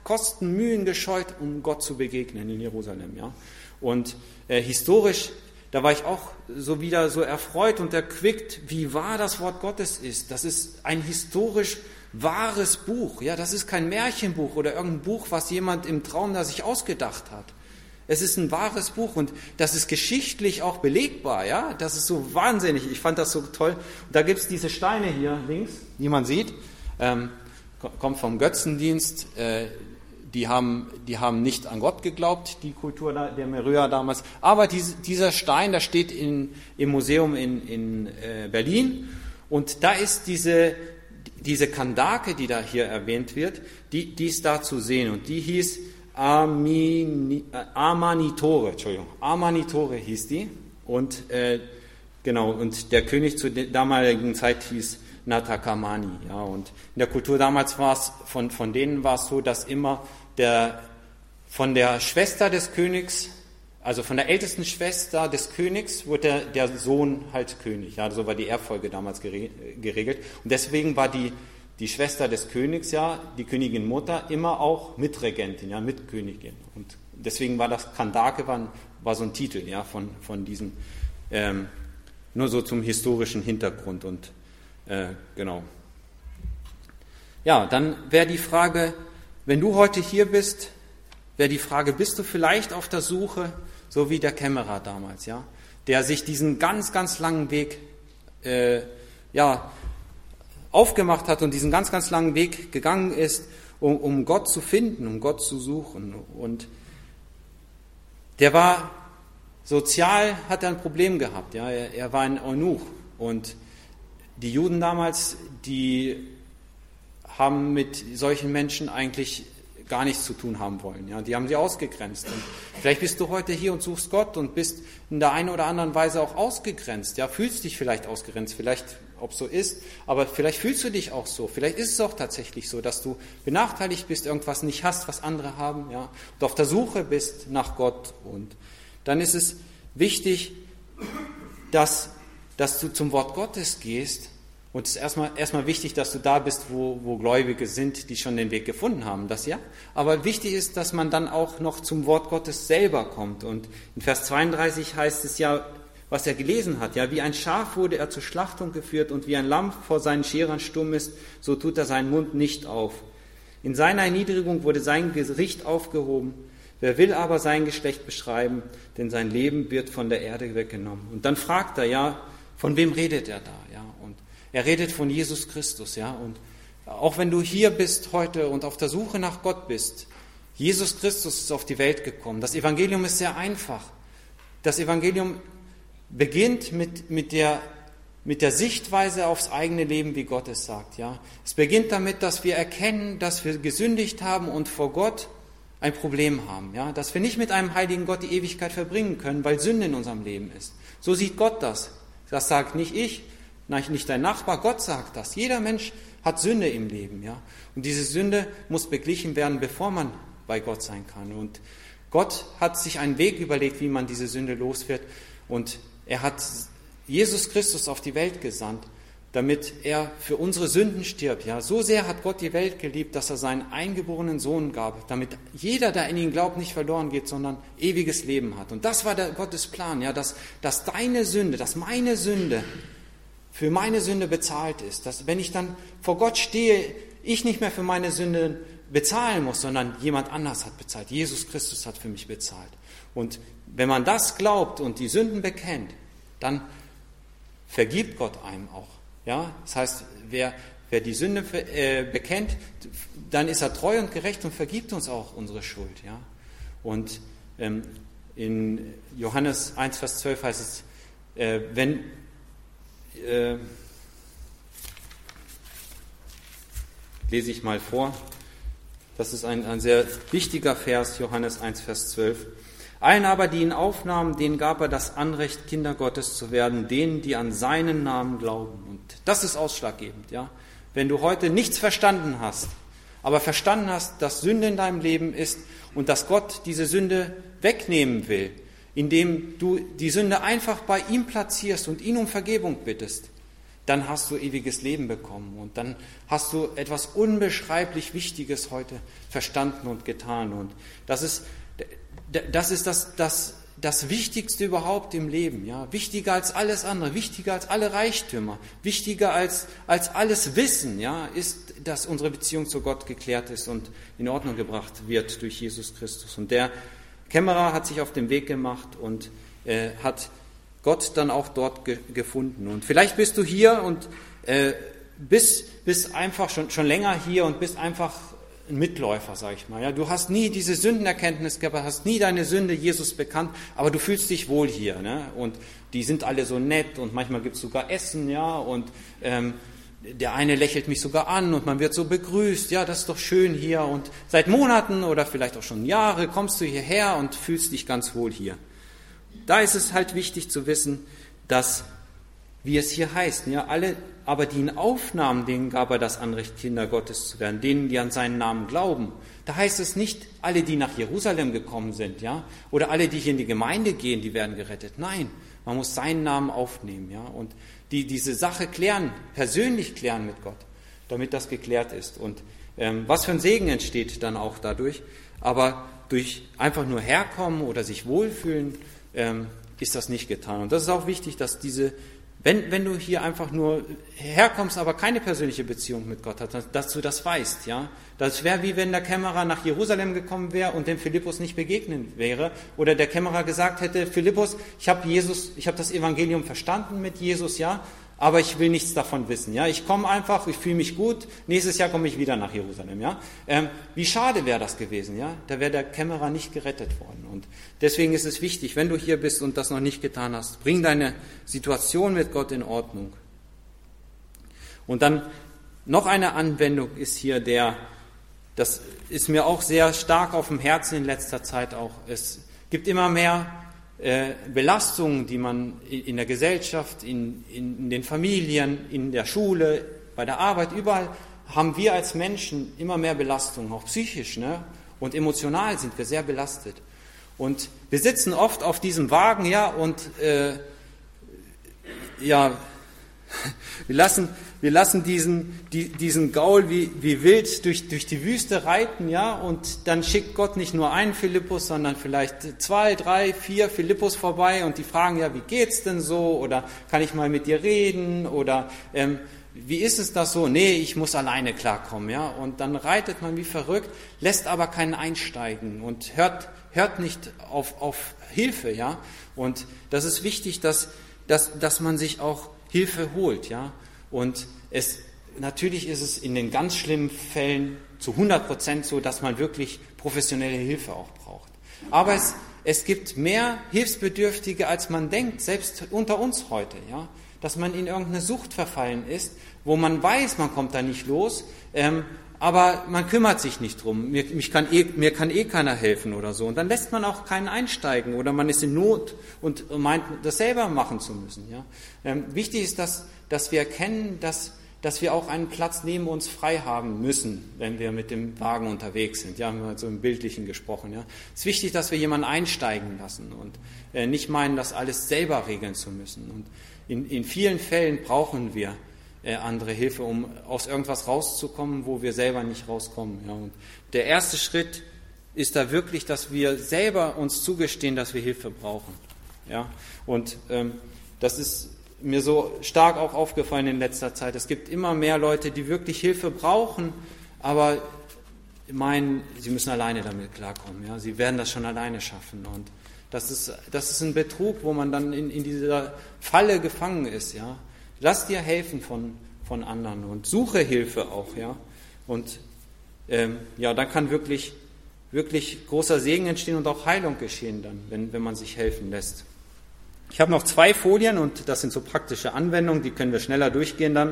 Kosten, Mühen gescheut, um Gott zu begegnen in Jerusalem. Ja? Und äh, historisch, da war ich auch so wieder so erfreut und erquickt, wie wahr das Wort Gottes ist. Das ist ein historisch wahres Buch. Ja, das ist kein Märchenbuch oder irgendein Buch, was jemand im Traum da sich ausgedacht hat. Es ist ein wahres Buch und das ist geschichtlich auch belegbar. Ja, das ist so wahnsinnig. Ich fand das so toll. Und da gibt es diese Steine hier links, die man sieht. Ähm, kommt vom Götzendienst. Äh, Die haben, die haben nicht an Gott geglaubt, die Kultur der Märüer damals. Aber diese, dieser Stein, der steht in, im Museum in, in äh, Berlin. Und da ist diese, diese Kandake, die da hier erwähnt wird, die, die ist da zu sehen. Und die hieß Amini, äh, Amanitore, Entschuldigung, Amanitore hieß die. Und äh, genau, und der König zu der damaligen Zeit hieß Natakamani. Ja, und in der Kultur damals war es, von, von denen war es so, dass immer der, von der Schwester des Königs, also von der ältesten Schwester des Königs, wurde der, der Sohn halt König. Ja, so war die Erbfolge damals geregelt. Und deswegen war die, die Schwester des Königs, ja, die Königin Mutter, immer auch Mitregentin, ja, Mitkönigin. Und deswegen war das Kandake, war, war so ein Titel, ja, von, von diesen, ähm, nur so zum historischen Hintergrund und Äh, genau. Ja, dann wäre die Frage, wenn du heute hier bist, wäre die Frage, bist du vielleicht auf der Suche, so wie der Kämmerer damals, ja, der sich diesen ganz, ganz langen Weg äh, ja, aufgemacht hat und diesen ganz, ganz langen Weg gegangen ist, um, um Gott zu finden, um Gott zu suchen. Und der war sozial, hat er ein Problem gehabt, ja, er, er war ein Eunuch und die Juden damals, die haben mit solchen Menschen eigentlich gar nichts zu tun haben wollen. Ja, die haben sie ausgegrenzt. Und vielleicht bist du heute hier und suchst Gott und bist in der einen oder anderen Weise auch ausgegrenzt. Ja, fühlst dich vielleicht ausgegrenzt, vielleicht, ob es so ist, aber vielleicht fühlst du dich auch so. Vielleicht ist es auch tatsächlich so, dass du benachteiligt bist, irgendwas nicht hast, was andere haben, ja, und auf der Suche bist nach Gott. Und dann ist es wichtig, dass dass du zum Wort Gottes gehst. Und es ist erstmal, erstmal wichtig, dass du da bist, wo, wo Gläubige sind, die schon den Weg gefunden haben, das ja. Aber wichtig ist, dass man dann auch noch zum Wort Gottes selber kommt. Und in Vers zweiunddreißig heißt es ja, was er gelesen hat, ja, wie ein Schaf wurde er zur Schlachtung geführt und wie ein Lamm vor seinen Scherern stumm ist, so tut er seinen Mund nicht auf. In seiner Erniedrigung wurde sein Gericht aufgehoben. Wer will aber sein Geschlecht beschreiben, denn sein Leben wird von der Erde weggenommen. Und dann fragt er, ja, von wem redet er da? Ja, und er redet von Jesus Christus. Ja, und auch wenn du hier bist heute und auf der Suche nach Gott bist, Jesus Christus ist auf die Welt gekommen. Das Evangelium ist sehr einfach. Das Evangelium beginnt mit, mit, der, mit der Sichtweise aufs eigene Leben, wie Gott es sagt. Ja, es beginnt damit, dass wir erkennen, dass wir gesündigt haben und vor Gott ein Problem haben. Ja, dass wir nicht mit einem heiligen Gott die Ewigkeit verbringen können, weil Sünde in unserem Leben ist. So sieht Gott das. Das sagt nicht ich, nicht dein Nachbar, Gott sagt das. Jeder Mensch hat Sünde im Leben, ja. Und diese Sünde muss beglichen werden, bevor man bei Gott sein kann. Und Gott hat sich einen Weg überlegt, wie man diese Sünde los wird. Und er hat Jesus Christus auf die Welt gesandt, damit er für unsere Sünden stirbt. Ja, so sehr hat Gott die Welt geliebt, dass er seinen eingeborenen Sohn gab, damit jeder, der in ihn glaubt, nicht verloren geht, sondern ewiges Leben hat. Und das war der Gottes Plan, ja, dass, dass deine Sünde, dass meine Sünde für meine Sünde bezahlt ist. Dass, wenn ich dann vor Gott stehe, ich nicht mehr für meine Sünde bezahlen muss, sondern jemand anders hat bezahlt. Jesus Christus hat für mich bezahlt. Und wenn man das glaubt und die Sünden bekennt, dann vergibt Gott einem auch. Ja, das heißt, wer, wer die Sünde äh, bekennt, dann ist er treu und gerecht und vergibt uns auch unsere Schuld. Ja? Und ähm, in Johannes eins, Vers zwölf heißt es, äh, wenn, äh, lese ich mal vor, das ist ein, ein sehr wichtiger Vers, Johannes eins, Vers zwölf. Allen aber, die ihn aufnahmen, denen gab er das Anrecht, Kinder Gottes zu werden, denen, die an seinen Namen glauben. Und das ist ausschlaggebend, ja. Wenn du heute nichts verstanden hast, aber verstanden hast, dass Sünde in deinem Leben ist und dass Gott diese Sünde wegnehmen will, indem du die Sünde einfach bei ihm platzierst und ihn um Vergebung bittest, dann hast du ewiges Leben bekommen und dann hast du etwas unbeschreiblich Wichtiges heute verstanden und getan. Und das ist das, ist das, das, das Wichtigste überhaupt im Leben. Ja? Wichtiger als alles andere, wichtiger als alle Reichtümer, wichtiger als, als alles Wissen, ja, ist, dass unsere Beziehung zu Gott geklärt ist und in Ordnung gebracht wird durch Jesus Christus. Und der Kämmerer hat sich auf den Weg gemacht und äh, hat Gott dann auch dort ge- gefunden. Und vielleicht bist du hier und äh, bist, bist einfach schon, schon länger hier und bist einfach ein Mitläufer, sag ich mal. Ja, du hast nie diese Sündenerkenntnis gehabt, hast nie deine Sünde Jesus bekannt, aber du fühlst dich wohl hier. Ne? Und die sind alle so nett und manchmal gibt es sogar Essen, ja, und ähm, der eine lächelt mich sogar an und man wird so begrüßt. Ja, das ist doch schön hier. Und seit Monaten oder vielleicht auch schon Jahre kommst du hierher und fühlst dich ganz wohl hier. Da ist es halt wichtig zu wissen, dass, wie es hier heißt, ja, alle aber die ihn aufnahmen, denen gab er das Anrecht, Kinder Gottes zu werden, denen, die an seinen Namen glauben. Da heißt es nicht, alle, die nach Jerusalem gekommen sind, ja, oder alle, die hier in die Gemeinde gehen, die werden gerettet. Nein, man muss seinen Namen aufnehmen, ja, und die diese Sache klären, persönlich klären mit Gott, damit das geklärt ist. Und ähm, was für ein Segen entsteht dann auch dadurch. Aber durch einfach nur herkommen oder sich wohlfühlen, ähm, ist das nicht getan. Und das ist auch wichtig, dass diese Wenn, wenn du hier einfach nur herkommst, aber keine persönliche Beziehung mit Gott hast, dass du das weißt, ja. Das wäre wie wenn der Kämmerer nach Jerusalem gekommen wäre und dem Philippus nicht begegnet wäre. Oder der Kämmerer gesagt hätte, Philippus, ich habe Jesus, ich habe das Evangelium verstanden mit Jesus, ja, aber ich will nichts davon wissen, ja. Ich komme einfach, ich fühle mich gut, nächstes Jahr komme ich wieder nach Jerusalem, ja. Ähm, wie schade wäre das gewesen, ja. Da wäre der Kämmerer nicht gerettet worden. Und deswegen ist es wichtig, wenn du hier bist und das noch nicht getan hast, bring deine Situation mit Gott in Ordnung. Und dann noch eine Anwendung ist hier der, das ist mir auch sehr stark auf dem Herzen in letzter Zeit auch. Es gibt immer mehr äh, Belastungen, die man in, in der Gesellschaft, in, in, in den Familien, in der Schule, bei der Arbeit, überall haben wir als Menschen immer mehr Belastungen, auch psychisch, ne? Und emotional sind wir sehr belastet. Und wir sitzen oft auf diesem Wagen, ja, und äh, ja, wir lassen, wir lassen diesen, die, diesen Gaul wie, wie wild durch, durch die Wüste reiten, ja, und dann schickt Gott nicht nur einen Philippus, sondern vielleicht zwei, drei, vier Philippus vorbei und die fragen, ja, wie geht's denn so, oder kann ich mal mit dir reden, oder ähm, wie ist es das so? Nee, ich muss alleine klarkommen, ja, und dann reitet man wie verrückt, lässt aber keinen einsteigen und hört, hört nicht auf, auf Hilfe, ja, und das ist wichtig, dass, dass, dass man sich auch Hilfe holt, ja. Und es, natürlich ist es in den ganz schlimmen Fällen zu hundert Prozent so, dass man wirklich professionelle Hilfe auch braucht. Aber es, es gibt mehr Hilfsbedürftige, als man denkt, selbst unter uns heute, ja. Dass man in irgendeine Sucht verfallen ist, wo man weiß, man kommt da nicht los, ähm, aber man kümmert sich nicht drum. Mir, mich kann eh, mir kann eh keiner helfen oder so. Und dann lässt man auch keinen einsteigen oder man ist in Not und meint, das selber machen zu müssen. Ja? Ähm, wichtig ist, dass, dass wir erkennen, dass, dass wir auch einen Platz neben uns frei haben müssen, wenn wir mit dem Wagen unterwegs sind. Ja, haben wir so im Bildlichen gesprochen. Ja? Es ist wichtig, dass wir jemanden einsteigen lassen und äh, nicht meinen, das alles selber regeln zu müssen. Und in, in vielen Fällen brauchen wir andere Hilfe, um aus irgendwas rauszukommen, wo wir selber nicht rauskommen. Ja. Und der erste Schritt ist da wirklich, dass wir selber uns zugestehen, dass wir Hilfe brauchen. Ja. Und ähm, das ist mir so stark auch aufgefallen in letzter Zeit. Es gibt immer mehr Leute, die wirklich Hilfe brauchen, aber meinen, sie müssen alleine damit klarkommen. Ja. Sie werden das schon alleine schaffen. Und das ist, das ist ein Betrug, wo man dann in, in dieser Falle gefangen ist. Ja. Lass dir helfen von, von anderen und suche Hilfe auch, ja. Und ähm, ja, dann kann wirklich, wirklich großer Segen entstehen und auch Heilung geschehen dann, wenn, wenn man sich helfen lässt. Ich habe noch zwei Folien und das sind so praktische Anwendungen, die können wir schneller durchgehen dann.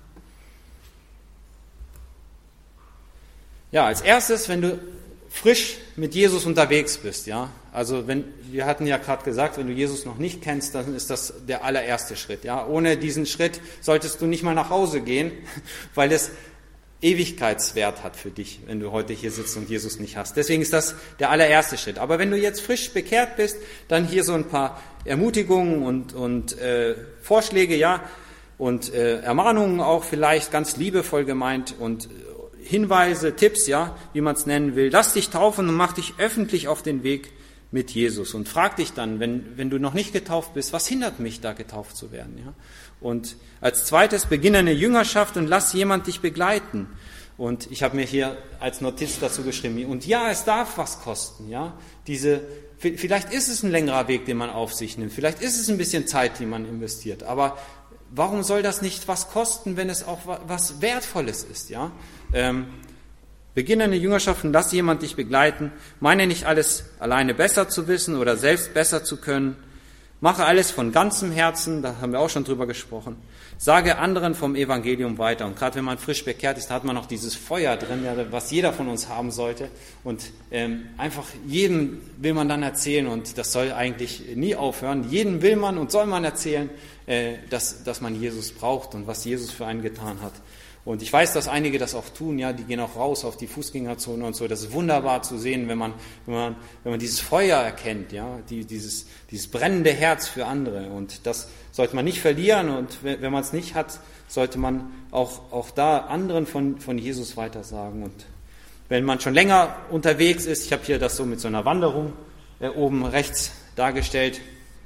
Ja, als erstes, wenn du frisch mit Jesus unterwegs bist, ja. Also wenn, wir hatten ja gerade gesagt, wenn du Jesus noch nicht kennst, dann ist das der allererste Schritt, ja. Ohne diesen Schritt solltest du nicht mal nach Hause gehen, weil es Ewigkeitswert hat für dich, wenn du heute hier sitzt und Jesus nicht hast. Deswegen ist das der allererste Schritt. Aber wenn du jetzt frisch bekehrt bist, dann hier so ein paar Ermutigungen und, und äh, Vorschläge, ja. und äh, Ermahnungen auch vielleicht ganz liebevoll gemeint und Hinweise, Tipps, ja, wie man es nennen will. Lass dich taufen und mach dich öffentlich auf den Weg mit Jesus und frag dich dann, wenn, wenn du noch nicht getauft bist, was hindert mich, da getauft zu werden? Ja? Und als zweites, beginne eine Jüngerschaft und lass jemand dich begleiten. Und ich habe mir hier als Notiz dazu geschrieben, und ja, es darf was kosten. Ja? Diese, vielleicht ist es ein längerer Weg, den man auf sich nimmt, vielleicht ist es ein bisschen Zeit, die man investiert, aber warum soll das nicht was kosten, wenn es auch was Wertvolles ist? Ja? Ähm, Beginne eine Jüngerschaft und lass jemand dich begleiten. Meine nicht alles alleine besser zu wissen oder selbst besser zu können. Mache alles von ganzem Herzen, da haben wir auch schon drüber gesprochen. Sage anderen vom Evangelium weiter. Und gerade wenn man frisch bekehrt ist, da hat man noch dieses Feuer drin, was jeder von uns haben sollte. Und ähm, einfach jedem will man dann erzählen, und das soll eigentlich nie aufhören. Jedem will man und soll man erzählen, äh, dass, dass man Jesus braucht und was Jesus für einen getan hat. Und ich weiß, dass einige das auch tun, ja, die gehen auch raus auf die Fußgängerzone und so. Das ist wunderbar zu sehen, wenn man, wenn man, wenn man dieses Feuer erkennt, ja, die, dieses, dieses brennende Herz für andere. Und das sollte man nicht verlieren. Und wenn man es nicht hat, sollte man auch, auch da anderen von, von Jesus weitersagen. Und wenn man schon länger unterwegs ist, ich habe hier das so mit so einer Wanderung äh, oben rechts dargestellt,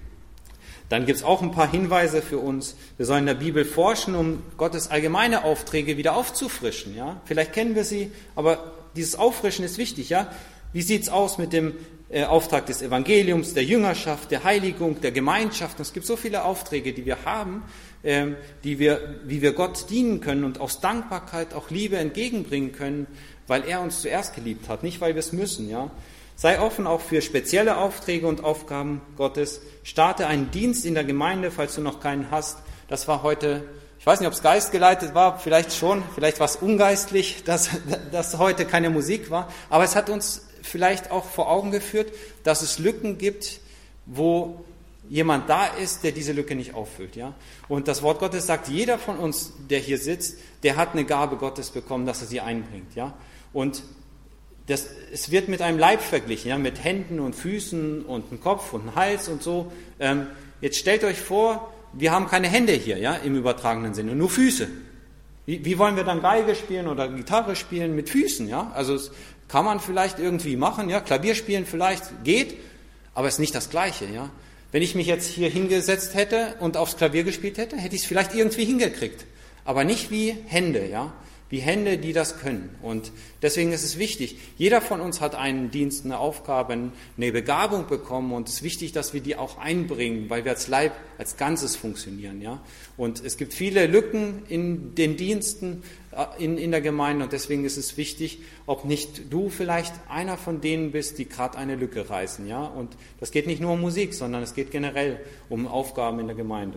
dann gibt es auch ein paar Hinweise für uns. Wir sollen in der Bibel forschen, um Gottes allgemeine Aufträge wieder aufzufrischen. Ja? Vielleicht kennen wir sie, aber dieses Auffrischen ist wichtig. Ja? Wie sieht es aus mit dem äh, Auftrag des Evangeliums, der Jüngerschaft, der Heiligung, der Gemeinschaft? Es gibt so viele Aufträge, die wir haben, ähm, die wir, wie wir Gott dienen können und aus Dankbarkeit auch Liebe entgegenbringen können, weil er uns zuerst geliebt hat, nicht weil wir es müssen. Ja? Sei offen auch für spezielle Aufträge und Aufgaben Gottes. Starte einen Dienst in der Gemeinde, falls du noch keinen hast. Das war heute, ich weiß nicht, ob es geistgeleitet war, vielleicht schon, vielleicht war es ungeistlich, dass, dass heute keine Musik war. Aber es hat uns vielleicht auch vor Augen geführt, dass es Lücken gibt, wo jemand da ist, der diese Lücke nicht auffüllt. Ja? Und das Wort Gottes sagt, jeder von uns, der hier sitzt, der hat eine Gabe Gottes bekommen, dass er sie einbringt. Ja? Und Das, es wird mit einem Leib verglichen, ja, mit Händen und Füßen und einem Kopf und einem Hals und so. Ähm, jetzt stellt euch vor, wir haben keine Hände hier, ja, im übertragenen Sinne, nur Füße. Wie, wie wollen wir dann Geige spielen oder Gitarre spielen mit Füßen? Ja? Also das kann man vielleicht irgendwie machen, ja, Klavier spielen vielleicht geht, aber es ist nicht das Gleiche. Ja? Wenn ich mich jetzt hier hingesetzt hätte und aufs Klavier gespielt hätte, hätte ich es vielleicht irgendwie hingekriegt, aber nicht wie Hände, ja. Wie Hände, die das können. Und deswegen ist es wichtig, jeder von uns hat einen Dienst, eine Aufgabe, eine Begabung bekommen, und es ist wichtig, dass wir die auch einbringen, weil wir als Leib, als Ganzes funktionieren. Ja? Und es gibt viele Lücken in den Diensten in, in der Gemeinde, und deswegen ist es wichtig, ob nicht du vielleicht einer von denen bist, die gerade eine Lücke reißen. Ja? Und das geht nicht nur um Musik, sondern es geht generell um Aufgaben in der Gemeinde.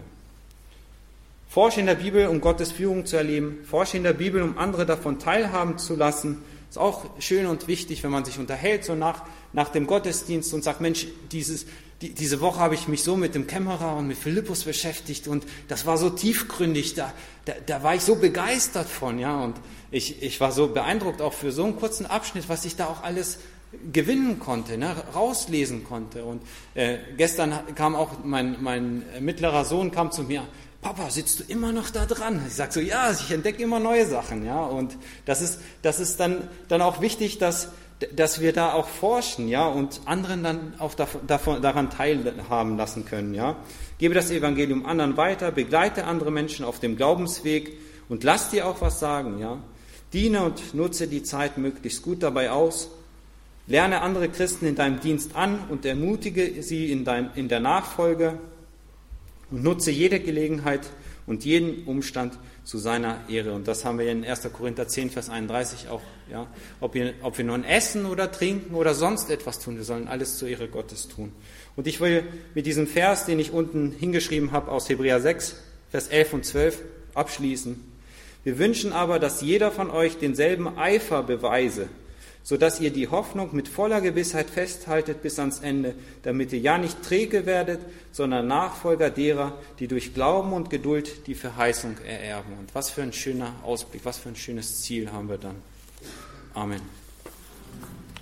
Forsche in der Bibel, um Gottes Führung zu erleben. Forsche in der Bibel, um andere davon teilhaben zu lassen. Ist auch schön und wichtig, wenn man sich unterhält, so nach, nach dem Gottesdienst und sagt, Mensch, dieses, die, diese Woche habe ich mich so mit dem Kämmerer und mit Philippus beschäftigt und das war so tiefgründig, da, da, da war ich so begeistert von. Ja, und ich, ich war so beeindruckt auch für so einen kurzen Abschnitt, was ich da auch alles gewinnen konnte, ne, rauslesen konnte. Und äh, gestern kam auch mein, mein mittlerer Sohn kam zu mir, Papa, sitzt du immer noch da dran? Ich sage so, ja, ich entdecke immer neue Sachen, ja, und das ist, das ist dann, dann auch wichtig, dass, dass wir da auch forschen, ja, und anderen dann auch davon, davon, daran teilhaben lassen können, ja. Gebe das Evangelium anderen weiter, begleite andere Menschen auf dem Glaubensweg und lass dir auch was sagen, ja. Diene und nutze die Zeit möglichst gut dabei aus. Lerne andere Christen in deinem Dienst an und ermutige sie in, dein, in der Nachfolge. Und nutze jede Gelegenheit und jeden Umstand zu seiner Ehre. Und das haben wir in erster Korinther zehn, Vers einunddreißig auch. Ja? Ob, wir, ob wir nun essen oder trinken oder sonst etwas tun, wir sollen alles zur Ehre Gottes tun. Und ich will mit diesem Vers, den ich unten hingeschrieben habe, aus Hebräer sechs, Vers elf und zwölf, abschließen. Wir wünschen aber, dass jeder von euch denselben Eifer beweise, sodass ihr die Hoffnung mit voller Gewissheit festhaltet bis ans Ende, damit ihr ja nicht träge werdet, sondern Nachfolger derer, die durch Glauben und Geduld die Verheißung ererben. Und was für ein schöner Ausblick, was für ein schönes Ziel haben wir dann. Amen.